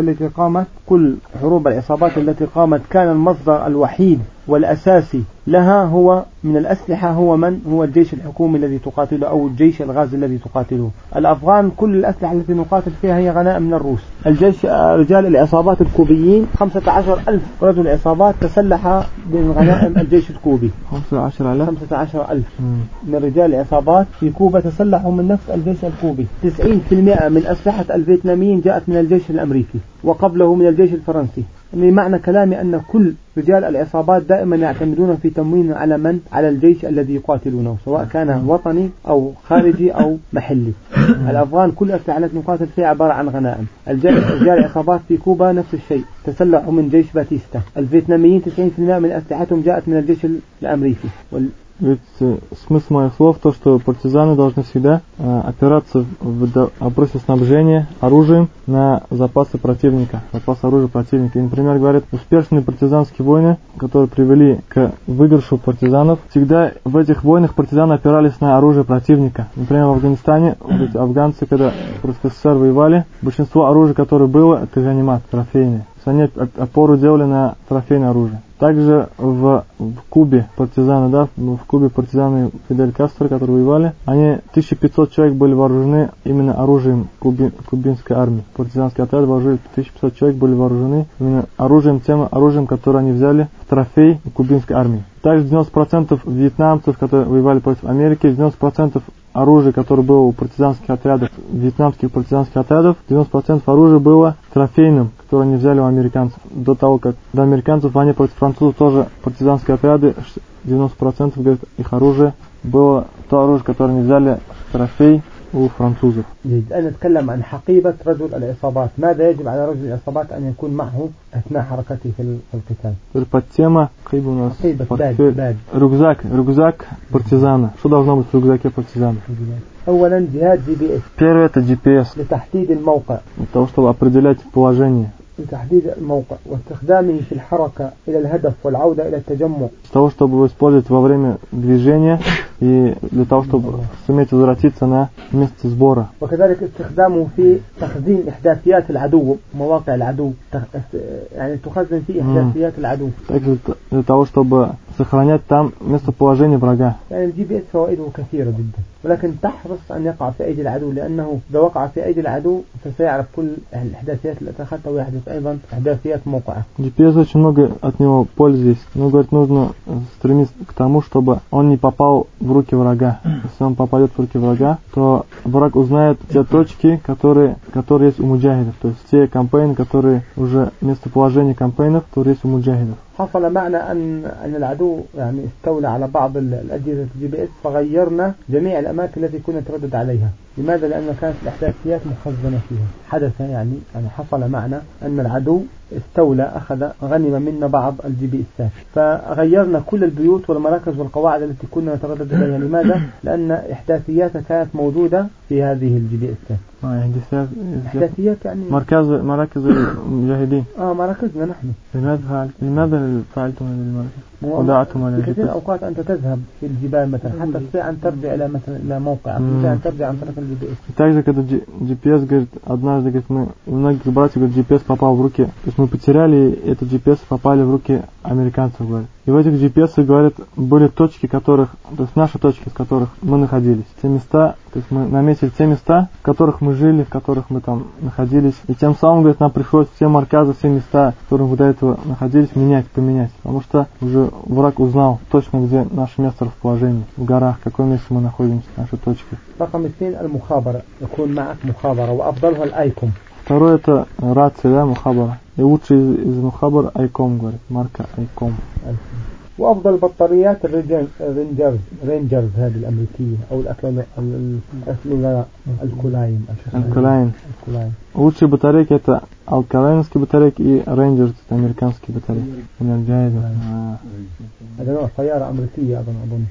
Speaker 1: التي قامت كان المصدر الوحيد والأساسي لها هو من الأسلحة هو الجيش الحكومي الذي تقاتله أو الجيش الغازي الذي تقاتله. الأفغان كل الأسلحة التي نقاتل فيها هي غنائم من الروس. رجال العصابات الكوبيين 15,000 رجل عصابات تسلح بغنائم الجيش الكوبي. 15,000 من رجال العصابات في كوبا تسلحوا من نفس الجيش الكوبي. 90% من أسلحة الفيتناميين جاءت من الجيش الأمريكي وقبله من الجيش الفرنسي. يعني معنى كلامي أن كل رجال العصابات دائما يعتمدون في تموين على الجيش الذي يقاتلونه سواء كان وطني أو خارجي أو محلي. الأفغان كل الأسلحة التي نقاتل فيها عبارة عن غنائم. رجال العصابات في كوبا نفس الشيء تسلحوا من جيش باتيستا. الفيتناميين 90% من أسلحتهم جاءت من الجيش الأمريكي.
Speaker 2: Ведь смысл моих слов то, что партизаны должны всегда опираться в вопросе снабжения оружием на запасы противника, запас оружия противника. И, например, говорят, успешные партизанские войны, которые привели к выигрышу партизанов, всегда в этих войнах партизаны опирались на оружие противника. Например, в Афганистане афганцы, когда против СССР воевали, большинство оружия, которое было, это ганимат, трофейное. Они опору делали на трофейное оружие. Также в Кубе партизаны, в Кубе партизаны Фидель Кастро, которые воевали, 1500 человек были вооружены именно оружием кубинской армии. Партизанский отряд вооружили 1500 человек были вооружены именно тем оружием, которое они взяли в трофей кубинской армии. Также 90% вьетнамцев, которые воевали против Америки, 90% оружия, которое было у партизанских отрядов, вьетнамских партизанских отрядов, 90% оружия было трофейным, которое они взяли у американцев. До американцев в войне против французов тоже партизанские отряды, 90% говорит, их оружие было то оружие, которое они взяли в трофей у французов.
Speaker 1: أنا أتكلم عن حقيبة رجل العصابات. ماذا يجب على رجل العصابات أن يكون معه أثناء حركته في القتال؟
Speaker 2: Подтема, у нас рюкзак партизана. Что должно быть в рюкзаке партизана?
Speaker 1: أولا جهاز GPS.
Speaker 2: Первое это GPS.
Speaker 1: لتحديد الموقع.
Speaker 2: Для того, чтобы определять положение.
Speaker 1: لتحديد الموقع واستخدامه في الحركة إلى الهدف والعودة إلى التجمع.
Speaker 2: Для того, чтобы его использовать во время движения и для того, чтобы суметь возвратиться на место сбора.
Speaker 1: وكذلك استخدامه في تخزين إحداثيات العدو مواقع العدو يعني تخزن فيه إحداثيات العدو.
Speaker 2: Также для того, чтобы сохранять там местоположение врага.
Speaker 1: يعني الجي بي اس فوائده كثيرة جدا ولكن تحرص أن يقع في أيدي العدو لأنه إذا وقع في أيدي العدو فسيعرف كل الإحداثيات التي أخذتها ويحدث أيضا إحداثيات موقعه.
Speaker 2: GPS очень много от него пользы есть. Но, говорит, нужно стремиться к тому, чтобы он не попал в руки врага. Если он попадет в руки врага, то враг узнает те точки, которые есть у муджахидов. То есть те кампейны, которые уже местоположение кампейнов, которые есть у муджахидов.
Speaker 1: حصل معنا أن العدو يعني استولى على بعض الأجهزة الجي بي اس فغيرنا جميع الأماكن التي كنا نتردد عليها. لماذا؟ لأن كانت الإحداثيات مخزنة فيها. حدث يعني حصل معنا أن العدو استولى أخذ غنم منا بعض الجي بي اسات فغيرنا كل البيوت والمراكز والقواعد التي كنا نتردد عليها. لماذا؟ لأن إحداثياتها كانت موجودة في هذه الجي بي اسات. إحداثيات يعني مراكز المجاهدين. مراكزنا نحن.
Speaker 2: لماذا فعلتم هذه المراكز؟ ودعتهم على
Speaker 1: في كثير
Speaker 2: الجبال.
Speaker 1: أوقات أنت تذهب في الجبال مثلا حتى تستطيع أن ترجع إلى مثلا إلى موقعك، تستطيع أن ترجع عن طريق الجبال.
Speaker 2: Также, когда GPS, говорит, однажды, говорит, мы, у многих братьев, говорит, GPS попал в руки, то есть мы потеряли этот GPS, попали в руки американцев, говорит. И в этих GPS, говорят, были точки, которых, то есть наши точки, в которых мы находились. Те места, то есть мы наметили те места, в которых мы жили, в которых мы там находились. И тем самым, говорит, нам пришлось все марказы, все места, в которых мы до этого находились, поменять. Потому что уже враг узнал точно, где наше место расположения, в горах, в каком месте мы находимся, наши точки.
Speaker 1: رقم 2 المخابرة، يكون معك مخابرة وأفضلها الآيكوم.
Speaker 2: Второе это рация, да, мухабара. И лучший из мухабар айком, говорит, марка айком.
Speaker 1: وأفضل بطاريات رينجرز هذه الأمريكية أو الكولاين.
Speaker 2: Лучшие батарейки это алкалайнские батарейки и рейнджерс, это американские батарейки.
Speaker 1: هذا نوع سيارة أمريكية أظن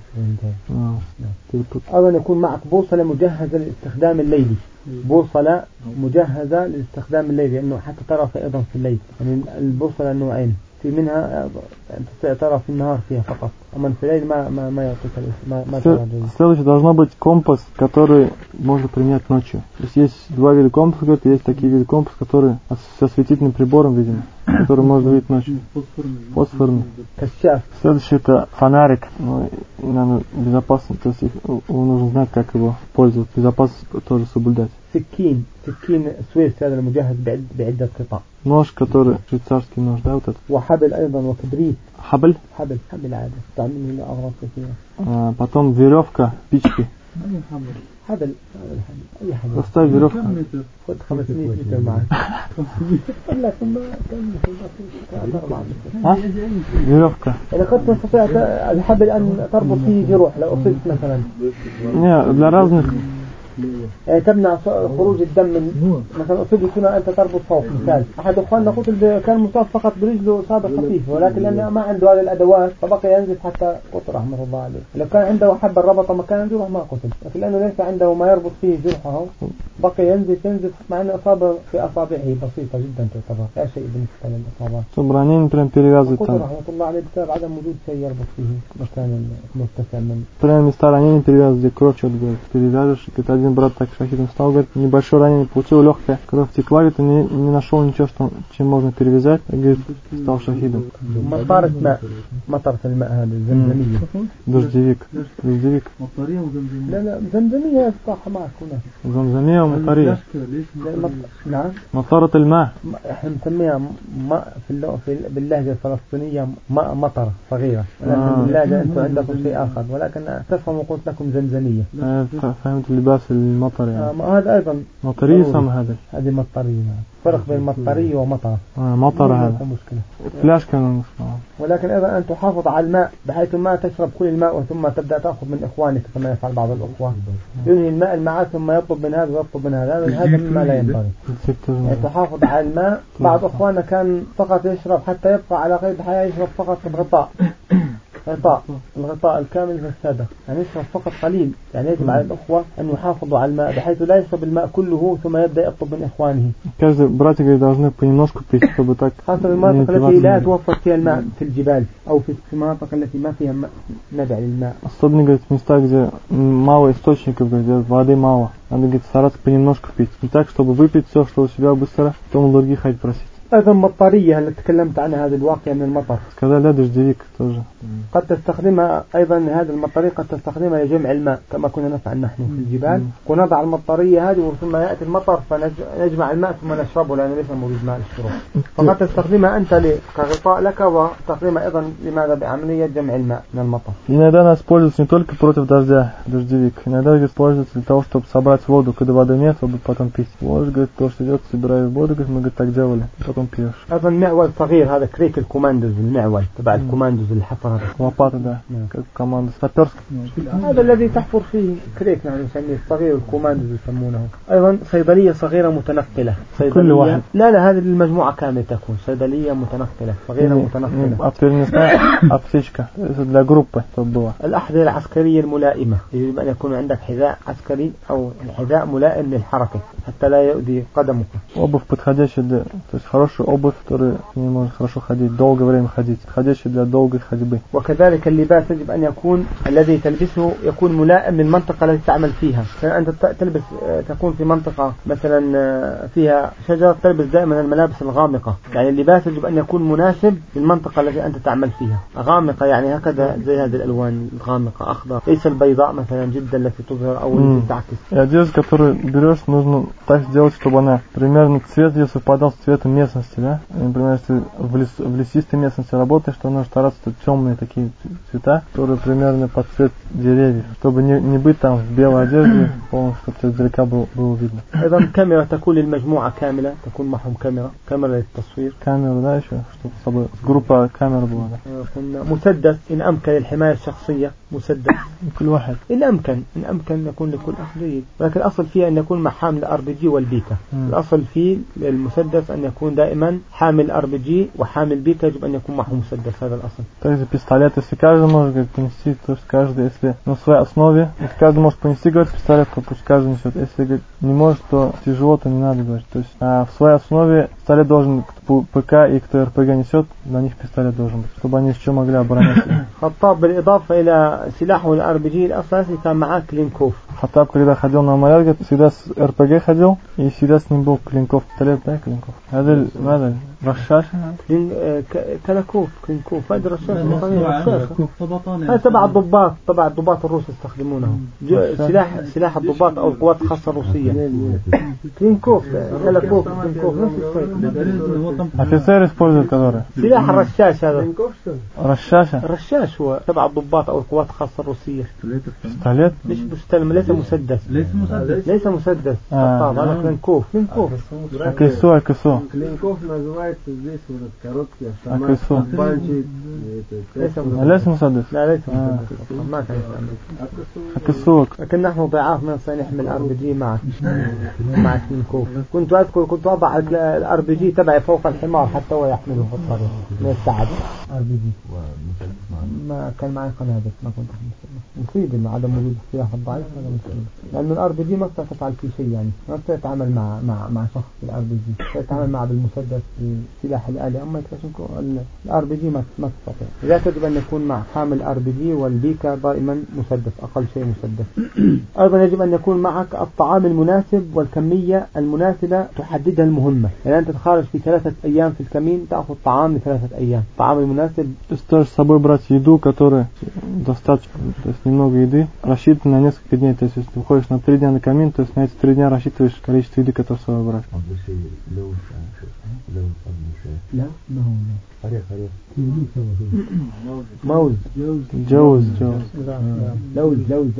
Speaker 1: أيضا يكون معك بوصلة مجهزة للاستخدام الليلي. بوصلة مجهزة للاستخدام الليلي لأنه حتى ترى أيضا في الليل. يعني البوصلة نوعين، في منها ترى في النهار فيها فقط، أما في الليل ما يعطيك ما ترى.
Speaker 2: Следующее должно быть компас, который можно применять ночью. То есть два вида компаса, говорит, есть такие виды компаса, которые с осветительным прибором, видимо, который можно видеть ночью. Фосфорный. Следующее это фонарик. Ну, наверное, безопасно, то есть его нужно знать, как его пользоваться. Безопасность тоже соблюдать.
Speaker 1: سكين سويس هذا المجهز بعدة قطع.
Speaker 2: Нож, который швейцарский нож, да, вот этот.
Speaker 1: وحبل أيضا وكبريت.
Speaker 2: حبل
Speaker 1: عادة تعمل له أغراض كثيرة.
Speaker 2: Потом веревка, спички.
Speaker 1: حبل أي حبل.
Speaker 2: Поставь веревку.
Speaker 1: خد 500 متر معك.
Speaker 2: Веревка.
Speaker 1: إذا قد تستطيع الحبل أن تربط فيه جروح لو أصبت مثلا.
Speaker 2: Для разных.
Speaker 1: تمنع خروج الدم من مثلا أصيب هنا أنت تربط فوق. مثال أحد أخواننا قتل كان مصاب فقط برجله إصابة خفيفة، ولكن لأنه ما عنده هذه الأدوات فبقي ينزف حتى قتل رحمه الله عليه. لو كان عنده حبة ربط مكان جروح ما قتل، لكن لأنه ليس عنده ما يربط فيه جرحه بقي ينزف مع أن إصابة في أصابعه بسيطة جدا تعتبر لا شيء بالنسبة للإصابات.
Speaker 2: Собранение прям перевязывают там.
Speaker 1: رحمة الله عليه بسبب عدم وجود شيء يربط فيه مكان مرتفع من.
Speaker 2: Прям места ранения перевязывают, где кровь что-то, говорит, перевяжешь. Один брат так шахидом стал, говорит, небольшое ранение получил, легкое, кровь текла, говорит, не нашел ничего, чем можно перевязать, говорит, стал шахидом.
Speaker 1: مطر في الماء هذا الزمزمية.
Speaker 2: Дождевик.
Speaker 1: لا زمزمية صح معك هنا.
Speaker 2: زمزمية ومطرية.
Speaker 1: نعم.
Speaker 2: مطرة الماء.
Speaker 1: احنا نسميها ماء في باللهجة الفلسطينية ماء مطر صغيرة، ولكن باللهجة أنتم عندكم شيء آخر، ولكن تفهم قلت لكم زمزمية.
Speaker 2: فهمت اللباس المطر يعني.
Speaker 1: هذا أيضا
Speaker 2: مطرية سمى هذه
Speaker 1: مطرية. فرق بين مطرية ومطرة.
Speaker 2: مطر هذا.
Speaker 1: مشكلة.
Speaker 2: فلاش كانوا نسمعه.
Speaker 1: ولكن أيضا أن تحافظ على الماء بحيث ما تشرب كل الماء ثم تبدأ تأخذ من إخوانك كما يفعل بعض الأخوان. ينهي الماء المعاد ثم يطلب من هذا ويطلب من هذا مما لا ينبغي. يعني تحافظ على الماء. بعض إخواننا كان فقط يشرب حتى يبقى على قيد الحياة يشرب فقط الغطاء الكامل في السادة، يعني يشرب فقط قليل. يعني يجب على الأخوة أن يحافظوا على الماء بحيث لا يشرب الماء كله ثم يبدأ يطلب من إخوانه.
Speaker 2: Каждый братья должны понемножку пить, чтобы так.
Speaker 1: خاصة المناطق التي لا توفر فيها الماء في الجبال أو في المناطق التي ما فيها ندع للماء.
Speaker 2: Особенно, говорит, в местах, где мало источников, где воды мало. Надо, говорит, стараться понемножку пить. Не так, чтобы выпить все, что у себя быстро, потом у других ходить просить.
Speaker 1: أيضا مطرية اللي تكلمت عنها هذه الواقية من المطر.
Speaker 2: كذا لا دجديك тоже.
Speaker 1: قد تستخدمها أيضا هذه المطرية قد تستخدمها لجمع الماء كما كنا نفعل نحن في الجبال. ونضع المطرية هذه ثم يأتي المطر فنجمع الماء ثم نشربه لأنه ليس موجود ماء للشرب. فقد تستخدمها أنت كغطاء لك وتستخدمها أيضا لماذا بعملية جمع الماء من المطر.
Speaker 2: Иногда она используется не только против дождя, дождевик. Иногда используется для того, чтобы собрать воду, когда воды нет, чтобы потом пить. Вот, говорит, то, что идет, собираю воду, говорит, мы, говорит, так делали. Потом пьешь.
Speaker 1: أيضا معول صغير هذا كريك الكوماندوز المعول تبع الكوماندوز الحفر.
Speaker 2: لوباتا ده كوماندو سابيرسك.
Speaker 1: هذا الذي تحفر فيه كريك نحن نسميه الصغير الكوماندوز يسمونه. أيضا صيدلية صغيرة متنقلة.
Speaker 2: كل واحد.
Speaker 1: لا هذه المجموعة كاملة تكون صيدلية متنقلة صغيرة متنقلة.
Speaker 2: أبتشكا для группы تبدوها.
Speaker 1: الأحذية العسكرية الملائمة يجب أن يكون عندك حذاء عسكري أو حذاء ملائم للحركة حتى لا يؤذي قدمك.
Speaker 2: обувь подходящая для, то есть хорошую обувь, которая не может хорошо ходить, долгое время ходить, ходящий для долгой ходьбы.
Speaker 1: وكذلك اللباس يجب أن يكون الذي تلبسه يكون ملائم للمنطقة التي تعمل فيها. فأنت تلبس تكون في منطقة مثلا فيها شجر تلبس دائما الملابس الغامقة، يعني اللباس يجب أن يكون مناسب للمنطقة التي أنت تعمل فيها. غامقة يعني هكذا زي هذه الألوان الغامقة، أخضر، ليس البيضاء مثلا جدا التي تظهر أو التي تعكس.
Speaker 2: И одежду, которую берешь, нужно так сделать, чтобы она примерно цвет ее совпадал с цветом местности, да? Например, если в лесистой местности работаешь, то нужно стараться темные такие цвета, которые примерно под цвет деревьев, чтобы не быть там в белой одежде, полностью, чтобы это издалека было видно.
Speaker 1: أيضا كاميرا تكون للمجموعة كاملة، تكون معهم كاميرا للتصوير.
Speaker 2: Камеру, да, еще, чтобы группа камер была.
Speaker 1: مسدس إن أمكن للحماية الشخصية، مسدس
Speaker 2: كل واحد
Speaker 1: إن أمكن يكون لكل أخ جيد، لكن الأصل فيه أن يكون مع حامل RPG والبيكا. الأصل فيه المسدس أن يكون دائما حامل RPG وحامل بيكا، يجب أن يكون معه مسدس، هذا الأصل.
Speaker 2: Также пистолет, если каждый может понести, то есть каждый, если на своей основе, если каждый может понести, говорит, пистолет, то пусть каждый несет. Если говорит, не может, то тяжело, то не надо, говорить. То есть в своей основе пистолет должен, кто ПК и кто РПГ несет, на них пистолет должен быть, чтобы они еще могли обороняться.
Speaker 1: خطاب بالإضافة إلى سلاحه الRPG الأساسي كان معاه كلينكوف.
Speaker 2: Хаттаб, когда ходил на майор, говорит, всегда с РПГ ходил, и всегда с ним был Клинков. Пистолет, да, Клинков? هذا رشاش.
Speaker 1: كلاكوف كلينكوف، هذا رشاش. هذا تبع الضباط الروس يستخدمونه. سلاح الضباط أو القوات الخاصة الروسية. كلينكوف كلاكوف كلينكوف نفس الشيء.
Speaker 2: офицер использует который.
Speaker 1: سلاح الرشاش هذا.
Speaker 2: الرشاش
Speaker 1: هو تبع الضباط أو القوات الخاصة الروسية.
Speaker 2: пистолет.
Speaker 1: ليس مسدس. ليس مسدس. هذا كلينكوف.
Speaker 2: АКСО.
Speaker 4: Клинков называется здесь вот короткий
Speaker 2: АКСО.
Speaker 1: ليس
Speaker 2: مسدس.
Speaker 1: لا ليس مسدس. ما كان
Speaker 2: АКСО.
Speaker 1: لكن نحن ضعاف من سنحمل RPG مع كلينكوف. كنت أضع الRPG تبعي فوق الحمار حتى هو يحمله في الطريق من التعب. RPG ما كان معي قنابل، ما كنت مصيبة إنه عدم وجود السلاح الضعيف، هذا مصيبة، لأنه الRPG ما تفعل فيه شيء، يعني ما تتعامل مع شخص الRPG، تتعامل معه بالمسدس بالسلاح الآلي، أما الRPG ما تستطيع. لذلك يجب أن يكون مع حامل RPG والبيكا دائما مسدس، أقل شيء مسدس. أيضا يجب أن يكون معك الطعام المناسب والكمية المناسبة تحددها المهمة، يعني أنت تخرج في 3 أيام في الكمين تأخذ طعام ل3 أيام، الطعام المناسب.
Speaker 2: Тоже с собой брать еду, которая достаточно, то есть немного еды, рассчитана на несколько дней. То есть если ты выходишь на 3 дня на камин, то есть на эти 3 дня рассчитываешь количество еды, которое с собой брать.
Speaker 1: موز
Speaker 2: جوز
Speaker 1: لوز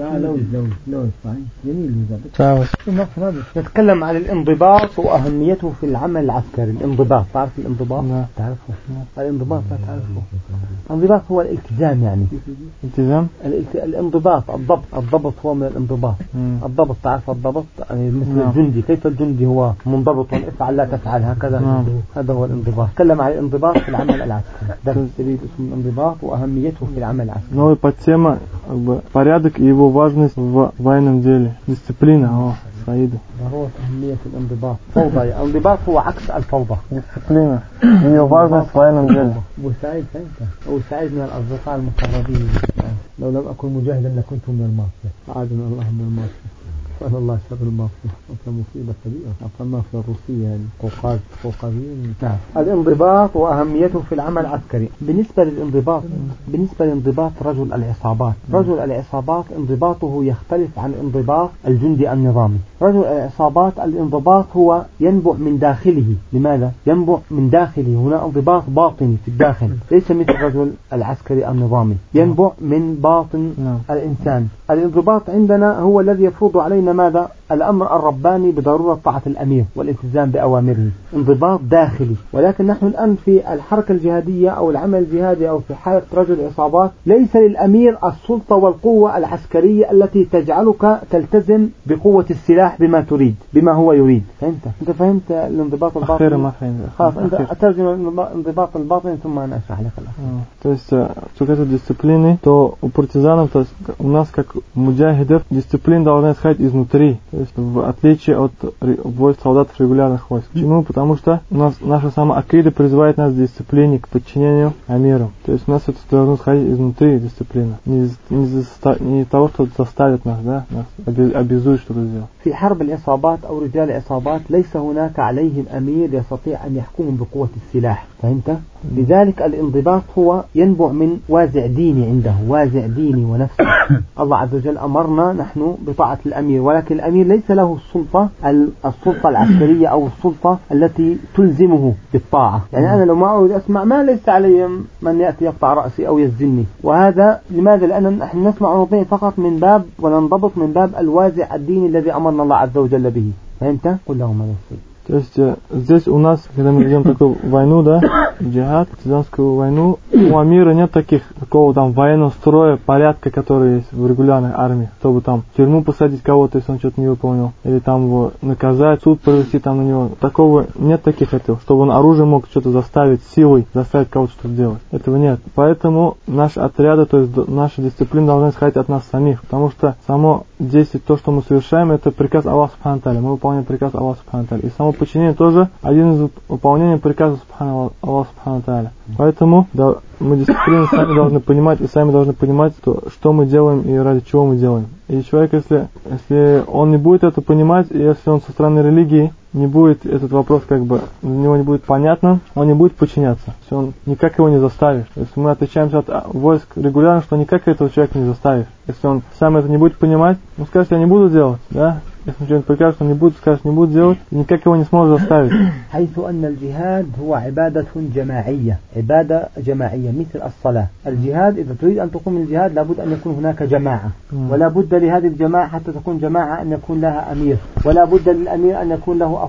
Speaker 1: نتكلم عن الانضباط وأهميته في العمل العسكري. الانضباط، تعرف الانضباط؟ تعرفه؟ الانضباط لا تعرفه؟ الانضباط هو الالتزام، يعني
Speaker 2: التزام.
Speaker 1: الانضباط الضبط هو من الانضباط. الضبط، تعرف الضبط؟ يعني مثل الجندي، كيف الجندي هو منضبط، افعل لا تفعل هكذا. هذا هو الانضباط. تكلم عن الانضباط في العمل العسكري. درس جديد اسمه الانضباط وأهميته في العمل العسكري.
Speaker 2: Новая подтема порядок и его важность в военном деле. Дисциплина. سعيدة.
Speaker 1: ضرورة أهمية الانضباط. فوضى، الانضباط هو عكس الفوضى.
Speaker 2: Дисциплина. Ее важность в военном деле.
Speaker 1: وسعيد من الأصدقاء المقربين. لو لم أكن مجاهدا لكنت من المافيا. أعاذنا الله من المافيا. سأل الله شر المافيا. وكان مصيبة كبيرة. المافيا الروسية يعني قوقازيين. نعم. الانضباط وأهميته في العمل العسكري. بالنسبة للانضباط رجل العصابات انضباطه يختلف عن انضباط الجندي النظامي. رجل العصابات الانضباط هو ينبع من داخله. لماذا؟ ينبع من داخله، هنا انضباط باطني في الداخل، ليس مثل الرجل العسكري النظامي، ينبع من باطن الإنسان. الانضباط عندنا هو الذي يفرض علينا ماذا؟ الأمر الرباني بضرورة طاعة الأمير والالتزام بأوامره، انضباط داخلي. ولكن نحن الآن في الحركة الجهادية أو العمل الجهادي أو في حالة رجل العصابات ليس للأمير السلطة والقوة العسكرية التي تجعلك تلتزم بقوة السلاح بما هو يريد. أنت فهمت الانضباط الباطني؟
Speaker 2: أخيرا ما فهمت.
Speaker 1: خلاص أنت أترجم الانضباط الباطني ثم أنا أشرح лек.
Speaker 2: То есть, что касается дисциплины, то у партизанов, то есть у нас как муджахидов, дисциплина должна исходить изнутри. То есть в отличие от войск солдатов регулярных войск. Почему? Потому что у нас наша сама акида призывает нас к дисциплине, к подчинению амиру. То есть у нас это должно сходить изнутри дисциплина. Не того, что заставит нас, да, нас обязует что-то сделать.
Speaker 1: في حرب العصابات أو رجال العصابات ليس هناك عليهم أمير يستطيع أن يحكمهم بقوة السلاح، فهمت؟ لذلك الانضباط هو ينبع من وازع ديني عنده، وازع ديني ونفسي. الله عز وجل أمرنا نحن بطاعة الأمير، ولكن الأمير ليس له السلطة العسكرية أو السلطة التي تلزمه بالطاعة. يعني أنا لو ما أريد أسمع ما ليس علي من يأتي يقطع رأسي أو يزني. وهذا لماذا؟ لأن نحن نسمع ونطيع فقط من باب وننضبط من باب الوازع الديني الذي أمرنا الله عز وجل به. فهمت؟ قل لهم هذا الشيء.
Speaker 2: То есть здесь у нас, когда мы ведем такую войну, да, джихад, партизанскую войну, у амира нет такого там военного строя, порядка, который есть в регулярной армии, чтобы там в тюрьму посадить кого-то, если он что-то не выполнил, или там его наказать, суд провести там на него. Такого нет таких этого, чтобы он оружием мог что-то заставить, силой заставить кого-то что-то делать. Этого нет. Поэтому наши отряды, то есть наша дисциплина должна исходить от нас самих, потому что само действие, то, что мы совершаем, это приказ Аллаха Субхану ва Тааля. Мы выполняем приказ Аллаха Субхану ва Тааля. И само подчинение тоже один из выполнения приказа Аллаха Субхану ва Тааля. Поэтому да, мы дисциплину сами должны понимать и сами должны понимать, что мы делаем и ради чего мы делаем. И человек, если он не будет это понимать, и если он со стороны религии не будет этот вопрос для него не будет понятно, он не будет подчиняться. Если он никак его не заставишь. Если мы отличаемся от войск регулярно, что никак этого человека не заставишь. Если он сам это не будет понимать, он скажет, я не буду делать, да? Если он что-нибудь прикажет, он не будет, скажет, не будет делать, и никак его не сможет заставить.
Speaker 1: حيث أن الجهاد هو عبادة جماعية، عبادة جماعية مثل الصلاة. الجهاد إذا تريد أن تقوم الجهاد لابد أن يكون هناك جماعة، ولا بد لهذه الجماعة حتى تكون جماعة أن يكون لها أمير، ولا بد للأمير أن يكون له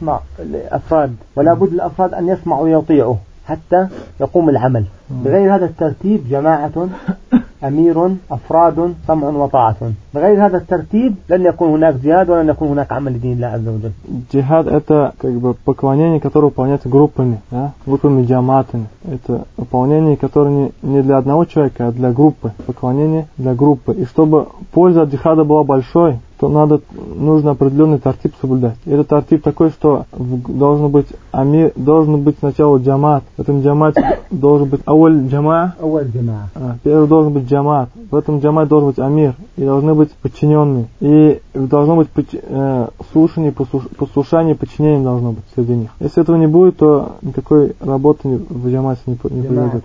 Speaker 1: أفراد، ولا بد للأفراد أن يسمعوا ويطيعوا حتى يقوم العمل. بغير هذا الترتيب جماعة أمير أفراد سمع وطاعة. بغير هذا الترتيب لن يكون هناك جهاد ولن يكون هناك عمل لدين الله عز وجل.
Speaker 2: Джихад это поклонение, которое выполняется группами, да? Группами джаматами. Это выполнение, которое не для одного человека, а для группы. Поклонение для группы. И чтобы польза от джихада была большой, то нужно определенный тартиб соблюдать. И этот тартиб такой, что должен быть сначала джамат. В этом джамате должен быть первый должен быть джамат. В этом джамате должен быть амир. И должны быть подчиненные. И должно быть слушание, послушание, подчинение должно быть среди них. Если этого не будет, то никакой работы в джамате не приведет.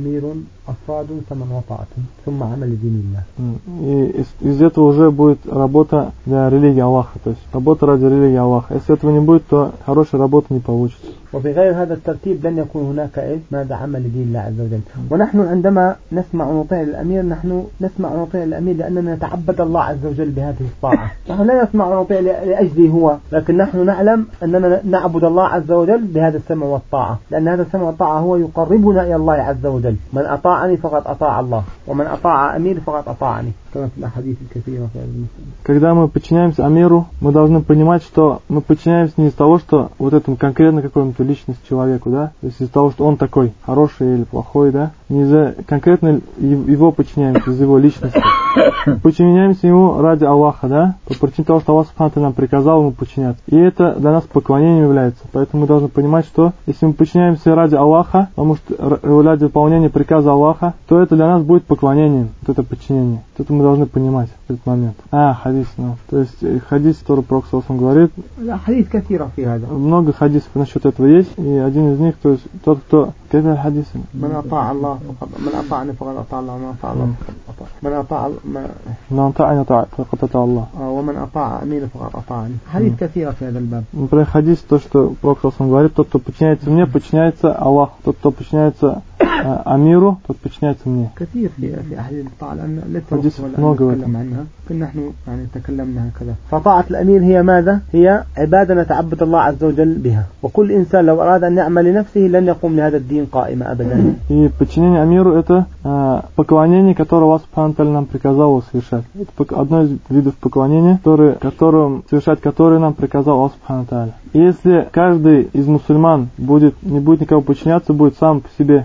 Speaker 2: И из этого уже будет работа для религии Аллаха, то есть работа ради религии Аллаха. Если этого не будет, то хорошая работа не получится.
Speaker 1: وبغير هذا الترتيب لن يكون هناك ماذا عمل لدين الله عز وجل. ونحن عندما نسمع ونطيع الأمير نحن نسمع ونطيع الأمير لأننا نتعبد الله عز وجل بهذه الطاعة. نحن لا نسمع ونطيع لأجله هو، لكن نحن نعلم أننا نعبد الله عز وجل بهذا السمع والطاعة، لأن هذا السمع والطاعة هو يقربنا إلى الله عز وجل. من أطاعني فقد أطاع الله، ومن أطاع أمير فقد أطاعني. كما في الأحاديث الكثيرة في هذا المسألة.
Speaker 2: Когда мы подчиняемся амиру, мы должны понимать, что мы подчиняемся не из того, что вот этому конкретно какому-то личности человеку, да, то есть из-за того, что он такой хороший или плохой, да, не из-за конкретно его подчиняемся, из-за его личности. Подчиняемся ему ради Аллаха, да, по причине того, что Аллах Субхану нам приказал ему подчиняться. И это для нас поклонением является. Поэтому мы должны понимать, что если мы подчиняемся ради Аллаха, потому что ради выполнения приказа Аллаха, то это для нас будет поклонением, вот это подчинение. Это мы должны понимать в этот момент. Хадис, ну. То есть хадис, который Пророк говорит. Много хадисов насчет этого есть, и один из них, то есть тот, кто كذا الحديث
Speaker 1: من أطاع الله من أطاعني فقد أطاع الله ومن أطاع الله فقد من
Speaker 2: أطاعني فقد أطاع الله
Speaker 1: ومن أطاع أمير فقد أطاعني. حديث كثيرة في هذا الباب.
Speaker 2: Например, хадис, то, что Пророк говорит, тот, кто подчиняется мне, подчиняется Аллаху, тот, кто подчиняется أميره тот подчиняется мне.
Speaker 1: كثير في أحاديث الطاعة لأن
Speaker 2: حديث نتكلم
Speaker 1: عنها كنا نحن يعني تكلمنا هكذا. فطاعة الأمير هي ماذا؟ هي عبادة نتعبد الله عز وجل بها. وكل إنسان لو أراد أن يعمل لنفسه لن يقوم لهذا الدين قائما أبدا.
Speaker 2: И подчинение Амиру это поклонение, которое Аллах Субхану нам приказал совершать. Это одно из видов поклонения, которое нам приказал Аллах Субхану Тааля. Если каждый из мусульман не будет никого подчиняться, будет сам по себе делать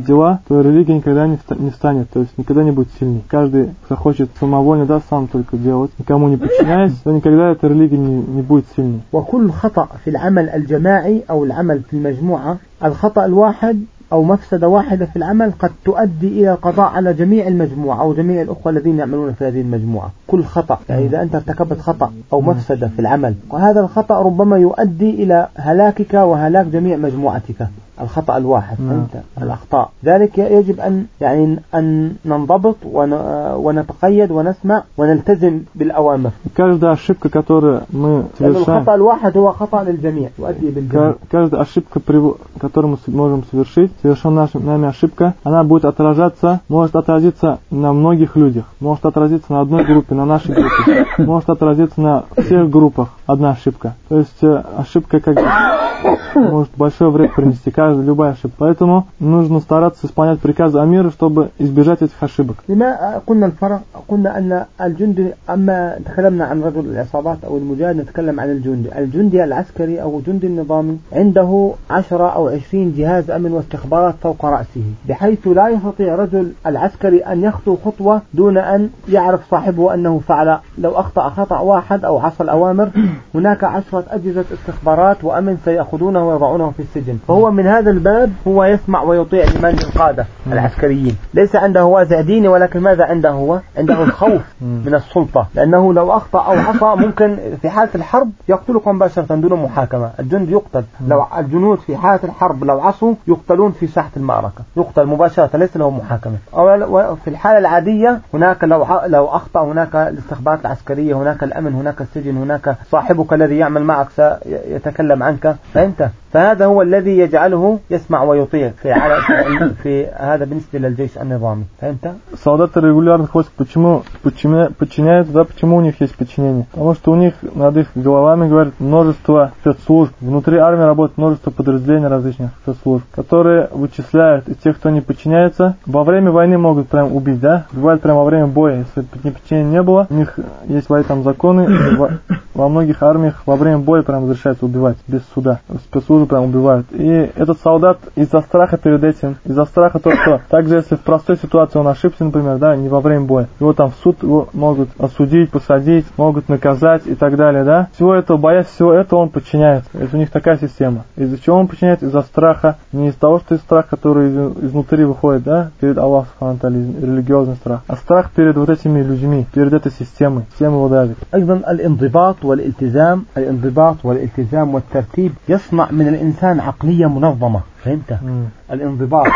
Speaker 2: дела, то религия никогда не встанет, то есть никогда не будет сильней. Каждый захочет самовольно, да, сам только делать, никому не подчиняясь, то никогда эта религия не будет сильной.
Speaker 1: وكل خطأ في العمل الجماعي أو العمل في المجموعة، الخطأ الواحد أو مفسدة واحدة في العمل قد تؤدي إلى القضاء على جميع المجموعة أو جميع الأخوة الذين يعملون في هذه المجموعة. كل خطأ، يعني إذا أنت ارتكبت خطأ أو مفسدة في العمل، وهذا الخطأ ربما يؤدي إلى هلاكك وهلاك جميع مجموعتك. الخطأ الواحد، الأخطاء. ذلك يجب أن ننضبط ونتقيد ونسمع ونلتزم بالأوامر.
Speaker 2: Каждая ошибка, которую мы совершаем,
Speaker 1: الخطأ الواحد هو خطأ للجميع يؤدي بالجميع.
Speaker 2: Каждая ошибка, которую мы можем совершить, совершенная нами ошибка, она будет может отразиться на многих людях, может отразиться на одной группе, на нашей группе, может отразиться на всех группах одна ошибка. То есть ошибка может большой вред принести, любая ошибка. Поэтому нужно стараться исполнять приказы амира, чтобы избежать этих ошибок.
Speaker 1: لما قلنا الفرق؟ قلنا أن الجندي، أما تكلمنا عن رجل العصابات أو المجاهد نتكلم عن الجندي العسكري أو الجندي النظامي عنده 10 أو 20 جهاز أمن واستخبارات فوق رأسه، بحيث لا يستطيع رجل العسكري أن يخطو خطوة دون أن يعرف صاحبه أنه فعل، لو أخطأ خطأ واحد أو عصى الأوامر هناك 10 أجهزة استخبارات وأمن سيأخذونه ويضعونه في السجن. فهو من هذا الباب هو يسمع ويطيع لمن القادة العسكريين، ليس عنده وازع ديني، ولكن ماذا عنده هو؟ عنده الخوف من السلطة، لأنه لو أخطأ أو عصى ممكن في حالة الحرب يقتلكم مباشرة دون محاكمة. الجند يقتل، لو الجنود في حالة الحرب لو عصوا يقتلون في ساحة المعركة، يقتل مباشرة ليس له محاكمة. أو في الحالة العادية هناك لو أخطأ هناك الاستخبارات العسكرية، هناك الأمن، هناك السجن، هناك صاحبك الذي يعمل معك سيتكلم عنك، فأنت فهذا هو الذي يجعله يسمع ويطيع في هذا بالنسبة للجيش النظامي. فهمت؟
Speaker 2: Солдаты регулярных войск почему подчиняются, да, почему у них есть подчинение? Потому что у них над их головами, говорят, множество спецслужб. Внутри армии работает множество подразделений различных спецслужб, которые вычисляют из тех, кто не подчиняется. Во время войны могут прям убить, да? Бывает прямо во время боя, если подчинения не было, у них есть свои там законы, во многих армиях во время боя прям разрешается убивать без суда. Спецслужбы прям убивают. И этот солдат из-за страха перед этим, из-за страха то, что также если в простой ситуации он ошибся, например, да, не во время боя, его там в суд могут осудить, посадить, могут наказать и так далее, да. Всего этого, боясь всего этого, он подчиняется. Это у них такая система. Из-за чего он подчиняется? Из-за страха. Не из того, что из страха, который изнутри выходит, да, перед Аллахом, религиозный страх, а страх перед вот этими людьми, перед этой системой. Система его давит.
Speaker 1: أيضا الانضباط والالتزام والترتيب يصنع من الإنسان عقلية منظمة. فهمت؟ الانضباط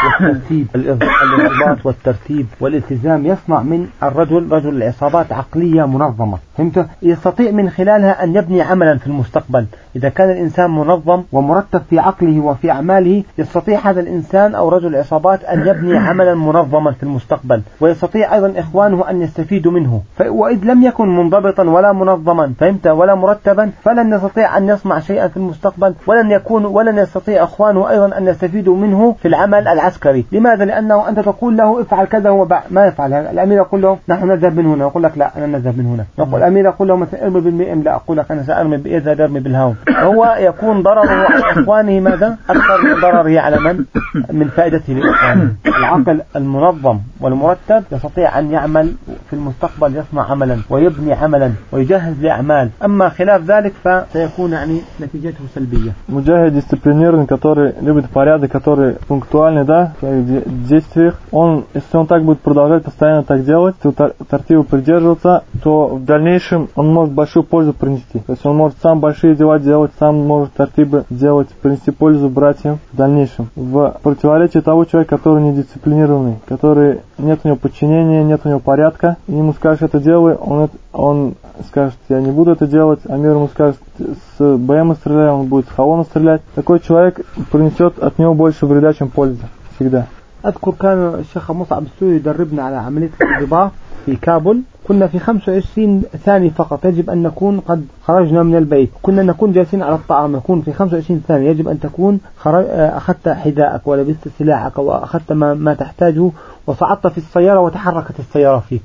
Speaker 1: والترتيب والالتزام يصنع من رجل العصابات عقلية منظمة. فهمت؟ يستطيع من خلالها أن يبني عملا في المستقبل. إذا كان الإنسان منظم ومرتب في عقله وفي أعماله يستطيع هذا الإنسان أو رجل العصابات أن يبني عملا منظما في المستقبل، ويستطيع أيضا إخوانه أن يستفيدوا منه. وإذ لم يكن منضبطا ولا منظما، فهمت، ولا مرتبا، فلن يستطيع أن يصنع شيئا في المستقبل، ولن يستطيع إخوانه أيضا أن يستفيدوا منه في العمل العسكري. لماذا؟ لأنه أنت تقول له افعل كذا هو ما يفعل. الأمير يقول له نحن نذهب من هنا، يقول لك لا أنا نذهب من هنا. يقول الأمير يقول له مثلا ارمي بالمئم، لا أقول لك أنا سأرمي بإذا ارمي بالهون. هو يكون ضرره على إخوانه ماذا؟ أكثر من ضرره على من فائدته لإخوانه. العقل المنظم والمرتب يستطيع أن يعمل في المستقبل، يصنع عملا ويبني عملا ويجهز لأعمال. أما خلاف ذلك فسيكون نتيجته سلبية.
Speaker 2: Муджахид дисциплинированный, который любит порядок, который пунктуальный, да, в своих действиях, если он так будет продолжать постоянно так делать, тартива придерживаться, то в дальнейшем он может большую пользу принести. То есть он может сам большие дела делать, сам может тартибы делать, принести пользу братьям в дальнейшем. В противоречии того человека, который не дисциплинированный, который нет у него подчинения, нет у него порядка, и ему скажешь это делай, он скажет я не буду это делать, а мир ему скажет с БМ стреляй, он будет с Хавона стрелять. Такой человек принесет от него больше вреда, чем пользы. Всегда.
Speaker 1: أذكر كان الشيخ مصعب السوري يدربنا على عملية الانضباط في كابول. كنا في 25 ثانية فقط يجب أن نكون قد خرجنا من البيت. كنا نكون جالسين على الطعام، يكون في 25 ثانية يجب أن تكون أخذت حذاءك ولبست سلاحك وأخذت ما تحتاجه وصعدت في السيارة وتحركت السيارة فيك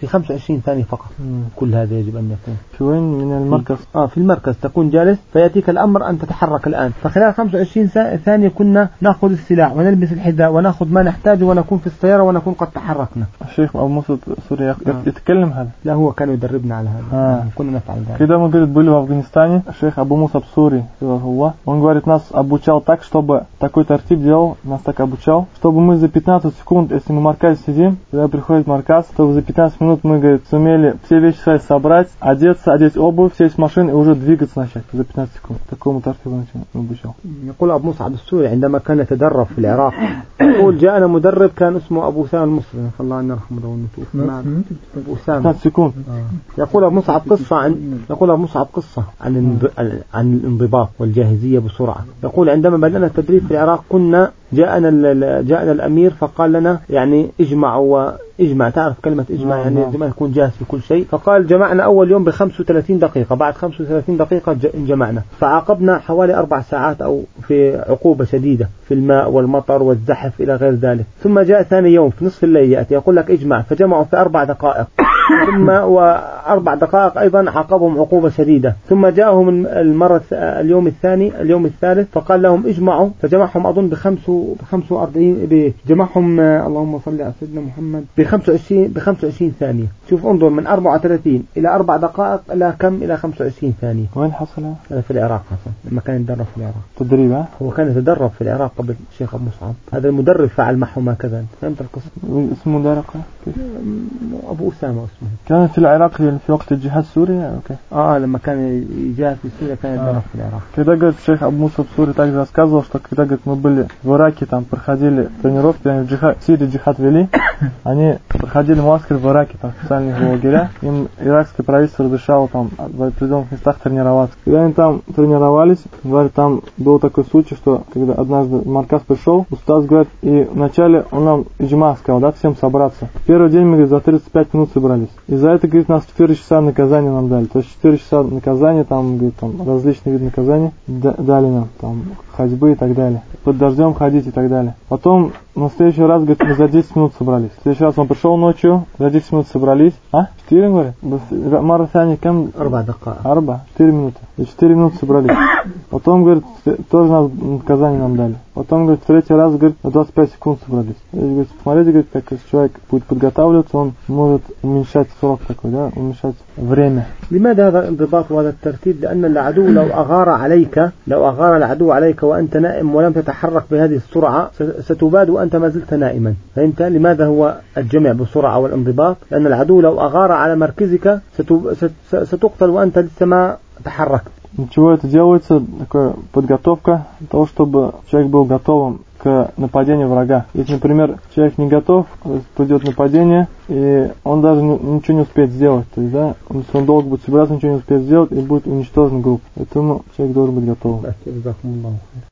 Speaker 1: في 25 ثانية فقط. كل هذا يجب أن يكون
Speaker 2: في وين من المركز؟
Speaker 1: في المركز تكون جالس فيأتيك الأمر أن تتحرك الآن. فخلال 25 ثانية كنا نأخذ السلاح ونلبس الحذاء ونأخذ ما نحتاجه ونكون في السيارة ونكون قد تحركنا.
Speaker 2: الشيخ أبو موسى سوري يتكلم هذا؟
Speaker 1: لا هو كان يدربنا على هذا. كنا نفعل ذلك.
Speaker 2: Когда мы, говорит, были в Афганистане, шейх Абу Муса Абсури, он говорит, нас обучал так, чтобы такой тартиб делал, нас так обучал, чтобы мы за 15 секунд, если на марказе сидим, когда приходит марказ, чтобы за 15 минут мы, говорит, сумели все вещи свои собрать, одеться, одеть обувь, сесть в машину и уже двигаться начать за 15 секунд. Такому тартибу обучал.
Speaker 1: يقول أبو مصعب السوري عندما كان يتدرب في العراق يقول جاءنا مدرب كان اسمه أبو أسامة المصري الله أن يرحمه ونتوفى أبو أسامة
Speaker 2: 15 سكوند.
Speaker 1: يقول أبو مصعب قصة عن الانضباط والجاهزية بسرعة. يقول عندما بدأنا التدريب في العراق كنا جاءنا الأمير فقال لنا يعني اجمع تعرف كلمة اجمع يعني لازم نكون جاهز في كل شيء. فقال جمعنا أول يوم ب35 دقيقة بعد 35 دقيقة جمعنا فعاقبنا حوالي 4 ساعات أو في عقوبة شديدة في الماء والمطر والزحف إلى غير ذلك. ثم جاء ثاني يوم في نصف الليل يأتي يقول لك اجمع فجمعوا في 4 دقائق ثم و4 دقائق أيضا عاقبهم عقوبة شديدة. ثم جاءهم اليوم الثالث فقال لهم اجمعوا فجمعهم أظن ب45 جمعهم اللهم صل على سيدنا محمد ب25 ثانية. شوف انظر من 34 إلى 4 دقائق إلى كم إلى 25 ثانية.
Speaker 2: وين حصل
Speaker 1: هذا؟ في العراق حصل لما كان يتدرب في العراق.
Speaker 2: تدريب
Speaker 1: هو كان يتدرب في العراق قبل الشيخ أبو مصعب. هذا المدرب فعل معهم هكذا. فهمت القصة؟
Speaker 2: اسمه مدرب
Speaker 1: أبو أسامة اسمه.
Speaker 2: كان في العراق في وقت الجهاد السوري. أوكي.
Speaker 1: لما كان يجاهد في سوريا كان يتدرب في العراق.
Speaker 2: Когда, говорит, шейх Абу Муса Абсури также рассказывал, что когда, говорит, мы были в Ираке, там проходили тренировки, они в Сирии джихад вели, они проходили муаскер в Ираке, там специальные лагеря, им иракское правительство разрешало там в определенных местах тренироваться. Когда они там тренировались, говорит, там был такой случай, что когда однажды марказ пришел, устаз, говорит, и вначале он нам иджма сказал, да, всем собраться. Первый день мы, говорит, за 35 минут собрались. И за это, говорит, нас 4 часа наказания нам дали. То есть 4 часа наказания, там, говорит, там различные виды наказаний дали нам, там, ходьбы и так далее. Под дождем ходить и так далее. Потом на следующий раз, говорит, мы за 10 минут собрались. В следующий раз он пришел ночью, за 10 минут собрались. 4, говорит? Марра Сани, кем? 4 минуты. За 4 минуты собрались. Потом, говорит, тоже нас наказание нам дали. Потом, говорит, в третий раз, говорит, на 25 секунд собрались. Говорит, смотрите, говорит, как человек будет подготавливаться, он может уменьшать срок такой, да, уменьшать время.
Speaker 1: لماذا هذا الانضباط وهذا الترتيب؟ لأن العدو لو أغار العدو عليك وأنت نائم ولم تتحرك بهذه السرعة ستباد وأنت ما زلت نائما. فأنت لماذا هو الجمع بسرعة والانضباط؟ لأن العدو لو أغار على مركزك ستقتل وأنت لسه ما تحركت.
Speaker 2: Для чего это делается? Такая подготовка для того, чтобы человек был готовым к нападению врага. Если, например, человек не готов, придет нападение, и он даже ничего не успеет сделать. То есть, да, если он долго будет собираться, ничего не успеет сделать, и будет уничтожена группа. Поэтому человек должен быть готовым.